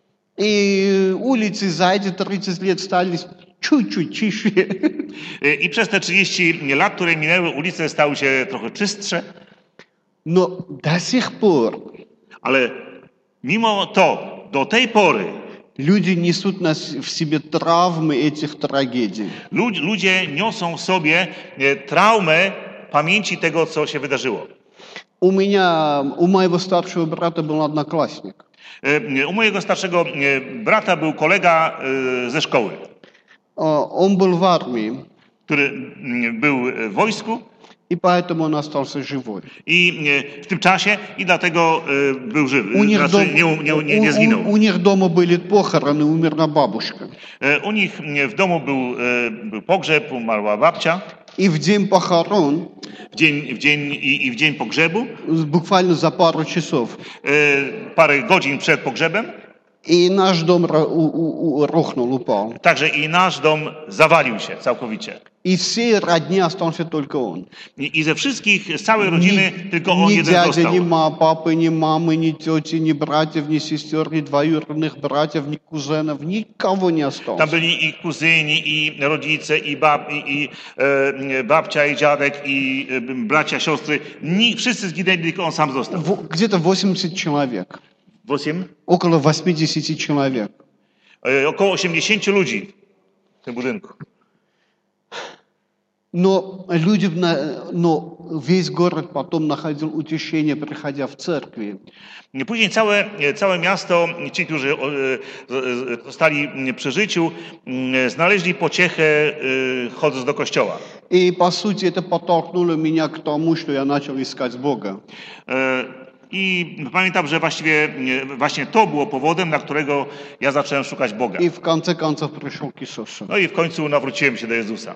И улицы за эти тридцать лет стали чуть-чуть чище. E, I przez te trzydzieści lat, które minęły, ulice stały się trochę czystsze. Но до сих пор Ale mimo to, do tej pory люди несут на с- в себе травмы этих трагедий. lud, ludzie niosą w sobie e, traumę pamięci tego, co się wydarzyło. У меня, у моего старшего брата был одноклассник. E, U mojego starszego e, brata był kolega e, ze szkoły, А, Он был в армии, który mm, był w wojsku и поэтому он остался живой. i e, w tym czasie i dlatego e, był żywy, У них, znaczy дом- nie, nie, nie, у- nie у- zginął. у них дома были похороны, умерла бабушка. E, U nich mm, w domu był, e, był pogrzeb, umarła babcia. И в день похорон, W dzień, w dzień, i, i w dzień pogrzebu, буквально за пару часов, e, parę godzin przed pogrzebem, И наш дом ра- у- у- у- рухнул, упал. Także i nasz dom zawalił się całkowicie. И все родни остался только он. I, i ze wszystkich, z całej rodziny, tylko on ни jeden дядя, został. ни мама, папы, ни мамы, ни тети, ни братьев, ни сестер, ни двоюродных братьев, ни кузенов, никого не Tam осталось. byli i kuzyni, i rodzice, i, bab, i, i e, babcia, i dziadek, i e, bracia, siostry. Ni, wszyscy zginęli, tylko on sam został. В- Где-то восемьдесят человек. Osiem? Около восьмидесяти человек. E, około osiemdziesięciu ludzi w tym budynku. Но люди, на- но весь город потом находил утешение, приходя в церкви. Później całe, całe miasto, ci, którzy o, e, zostali przy życiu, m, znaleźli pociechę e, chodząc do kościoła. И, по сути, это подтолкнуло меня к тому, что я начал искать Бога. E, I pamiętam, że właściwie e, właśnie to było powodem, dla którego ja zacząłem szukać Boga. И в конце концов пришел к Иисусу. No i w końcu nawróciłem się do Jezusa.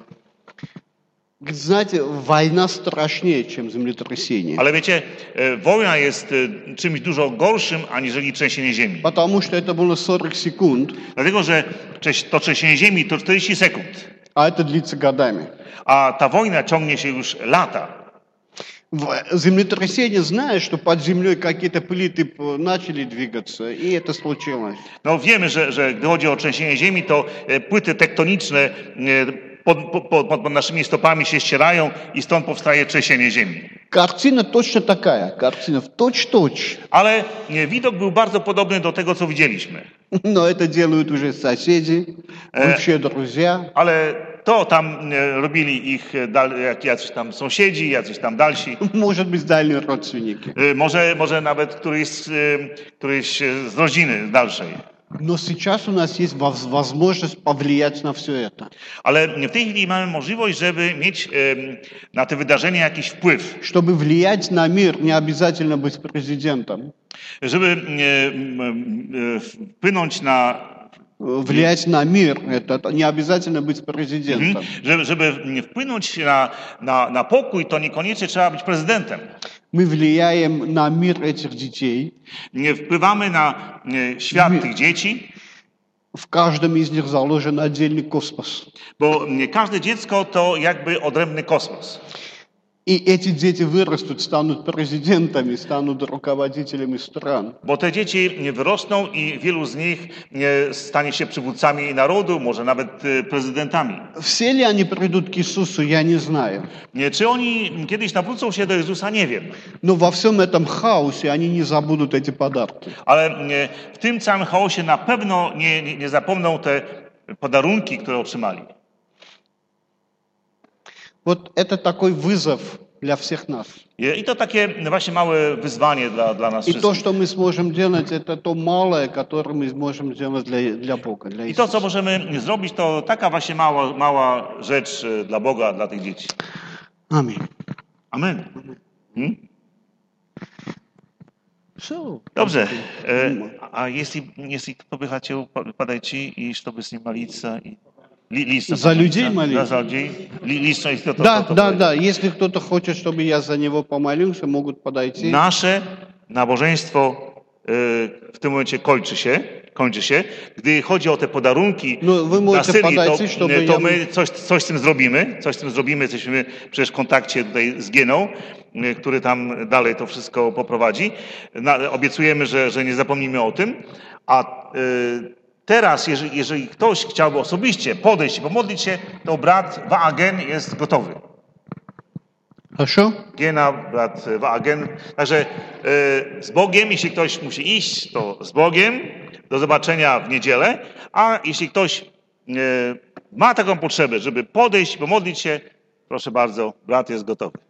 Знаете, война страшнее, чем землетрясение. Ale wiecie, e, wojna jest e, czymś dużo gorszym, aniżeli trzęsienie ziemi. Потому что это было сорок секунд, Dlatego, że trze- to trzęsienie ziemi to czterdzieści sekund, а это длится годами. a ta wojna ciągnie się już lata. В- Землетрясение, знаешь, что под землей какие-то плиты п- начали двигаться, и это случилось. No wiemy, że, że gdy chodzi o trzęsienie ziemi, to e, płyty tektoniczne e, pod, pod, pod naszymi stopami się ścierają i stąd powstaje trzęsienie ziemi. Картина точно такая, картина в точь-точь. Ale e, widok był bardzo podobny do tego, co widzieliśmy. Но это делают уже соседи, бывшие друзья. Ale to tam e, robili ich e, dal, jak jacyś tam sąsiedzi, jacyś tam dalsi. Может быть, дальние родственники. E, Może, może nawet któryś, z, e, któryś e, z rodziny dalszej. Но сейчас у нас есть воз- возможность повлиять на все это. Ale w tej chwili mamy możliwość, żeby mieć em, na te wydarzenia jakiś wpływ. Чтобы влиять на мир, не обязательно быть президентом. Żeby em, em, e, wpłynąć na... Влиять на мир, это это не обязательно быть президентом. Mhm. Żeby, żeby wpłynąć na, na, na pokój, to niekoniecznie trzeba być prezydentem. Мы влияем на мир этих детей. Nie wpływamy na e, świat Mi- tych dzieci, В каждом из них заложен отдельный космос. bo e, każde dziecko to jakby odrębny kosmos. И эти дети вырастут, станут президентами, станут руководителями стран. Bo te dzieci wyrosną i wielu z nich e, stanie się przywódcami narodu, może nawet e, prezydentami. Все ли они придут к Иисусу, я не знаю. Nie, czy oni kiedyś nawrócą się do Jezusa, nie wiem. Но во всем этом хаосе они не забудут эти подарки. Ale e, w tym całym chaosie na pewno nie, nie, nie zapomną te podarunki, które otrzymali. Вот это такой вызов для всех нас. I to takie właśnie małe wyzwanie dla, dla nas И то, wszystkich. что мы сможем делать, это то малое, которое мы сможем сделать для, для Бога, для I to, co Иисуса. możemy zrobić, to taka właśnie mała, mała rzecz e, dla Boga, dla tych dzieci. Аминь. Amen. Hmm? Все. Dobrze. E, a jeśli, jeśli кто бы хотел подойти, и чтобы с ним молиться, и ли- лично За людей помолиться, молиться? да, за людей, Ли- лично, если кто-то, Да, кто-то да, подойдет. да. Если кто-то хочет, чтобы я за него помолился, могут подойти. Nasze nabożeństwo e, w tym momencie kończy się, kończy się. Gdy chodzi o te podarunki No, wy na możecie Syrii, to, podać, żeby to ja- my coś, coś z tym zrobimy. Coś z tym zrobimy. Jesteśmy przecież w kontakcie tutaj z Gieną, e, który tam dalej to wszystko poprowadzi. Na, obiecujemy, że, że nie zapomnimy o tym. A e, teraz, jeżeli, jeżeli ktoś chciałby osobiście podejść i pomodlić się, to brat Waagen jest gotowy. Хорошо? Giena, brat Waagen. Także e, z Bogiem, jeśli ktoś musi iść, to z Bogiem. Do zobaczenia w niedzielę. A jeśli ktoś e, ma taką potrzebę, żeby podejść, pomodlić się, proszę bardzo, brat jest gotowy.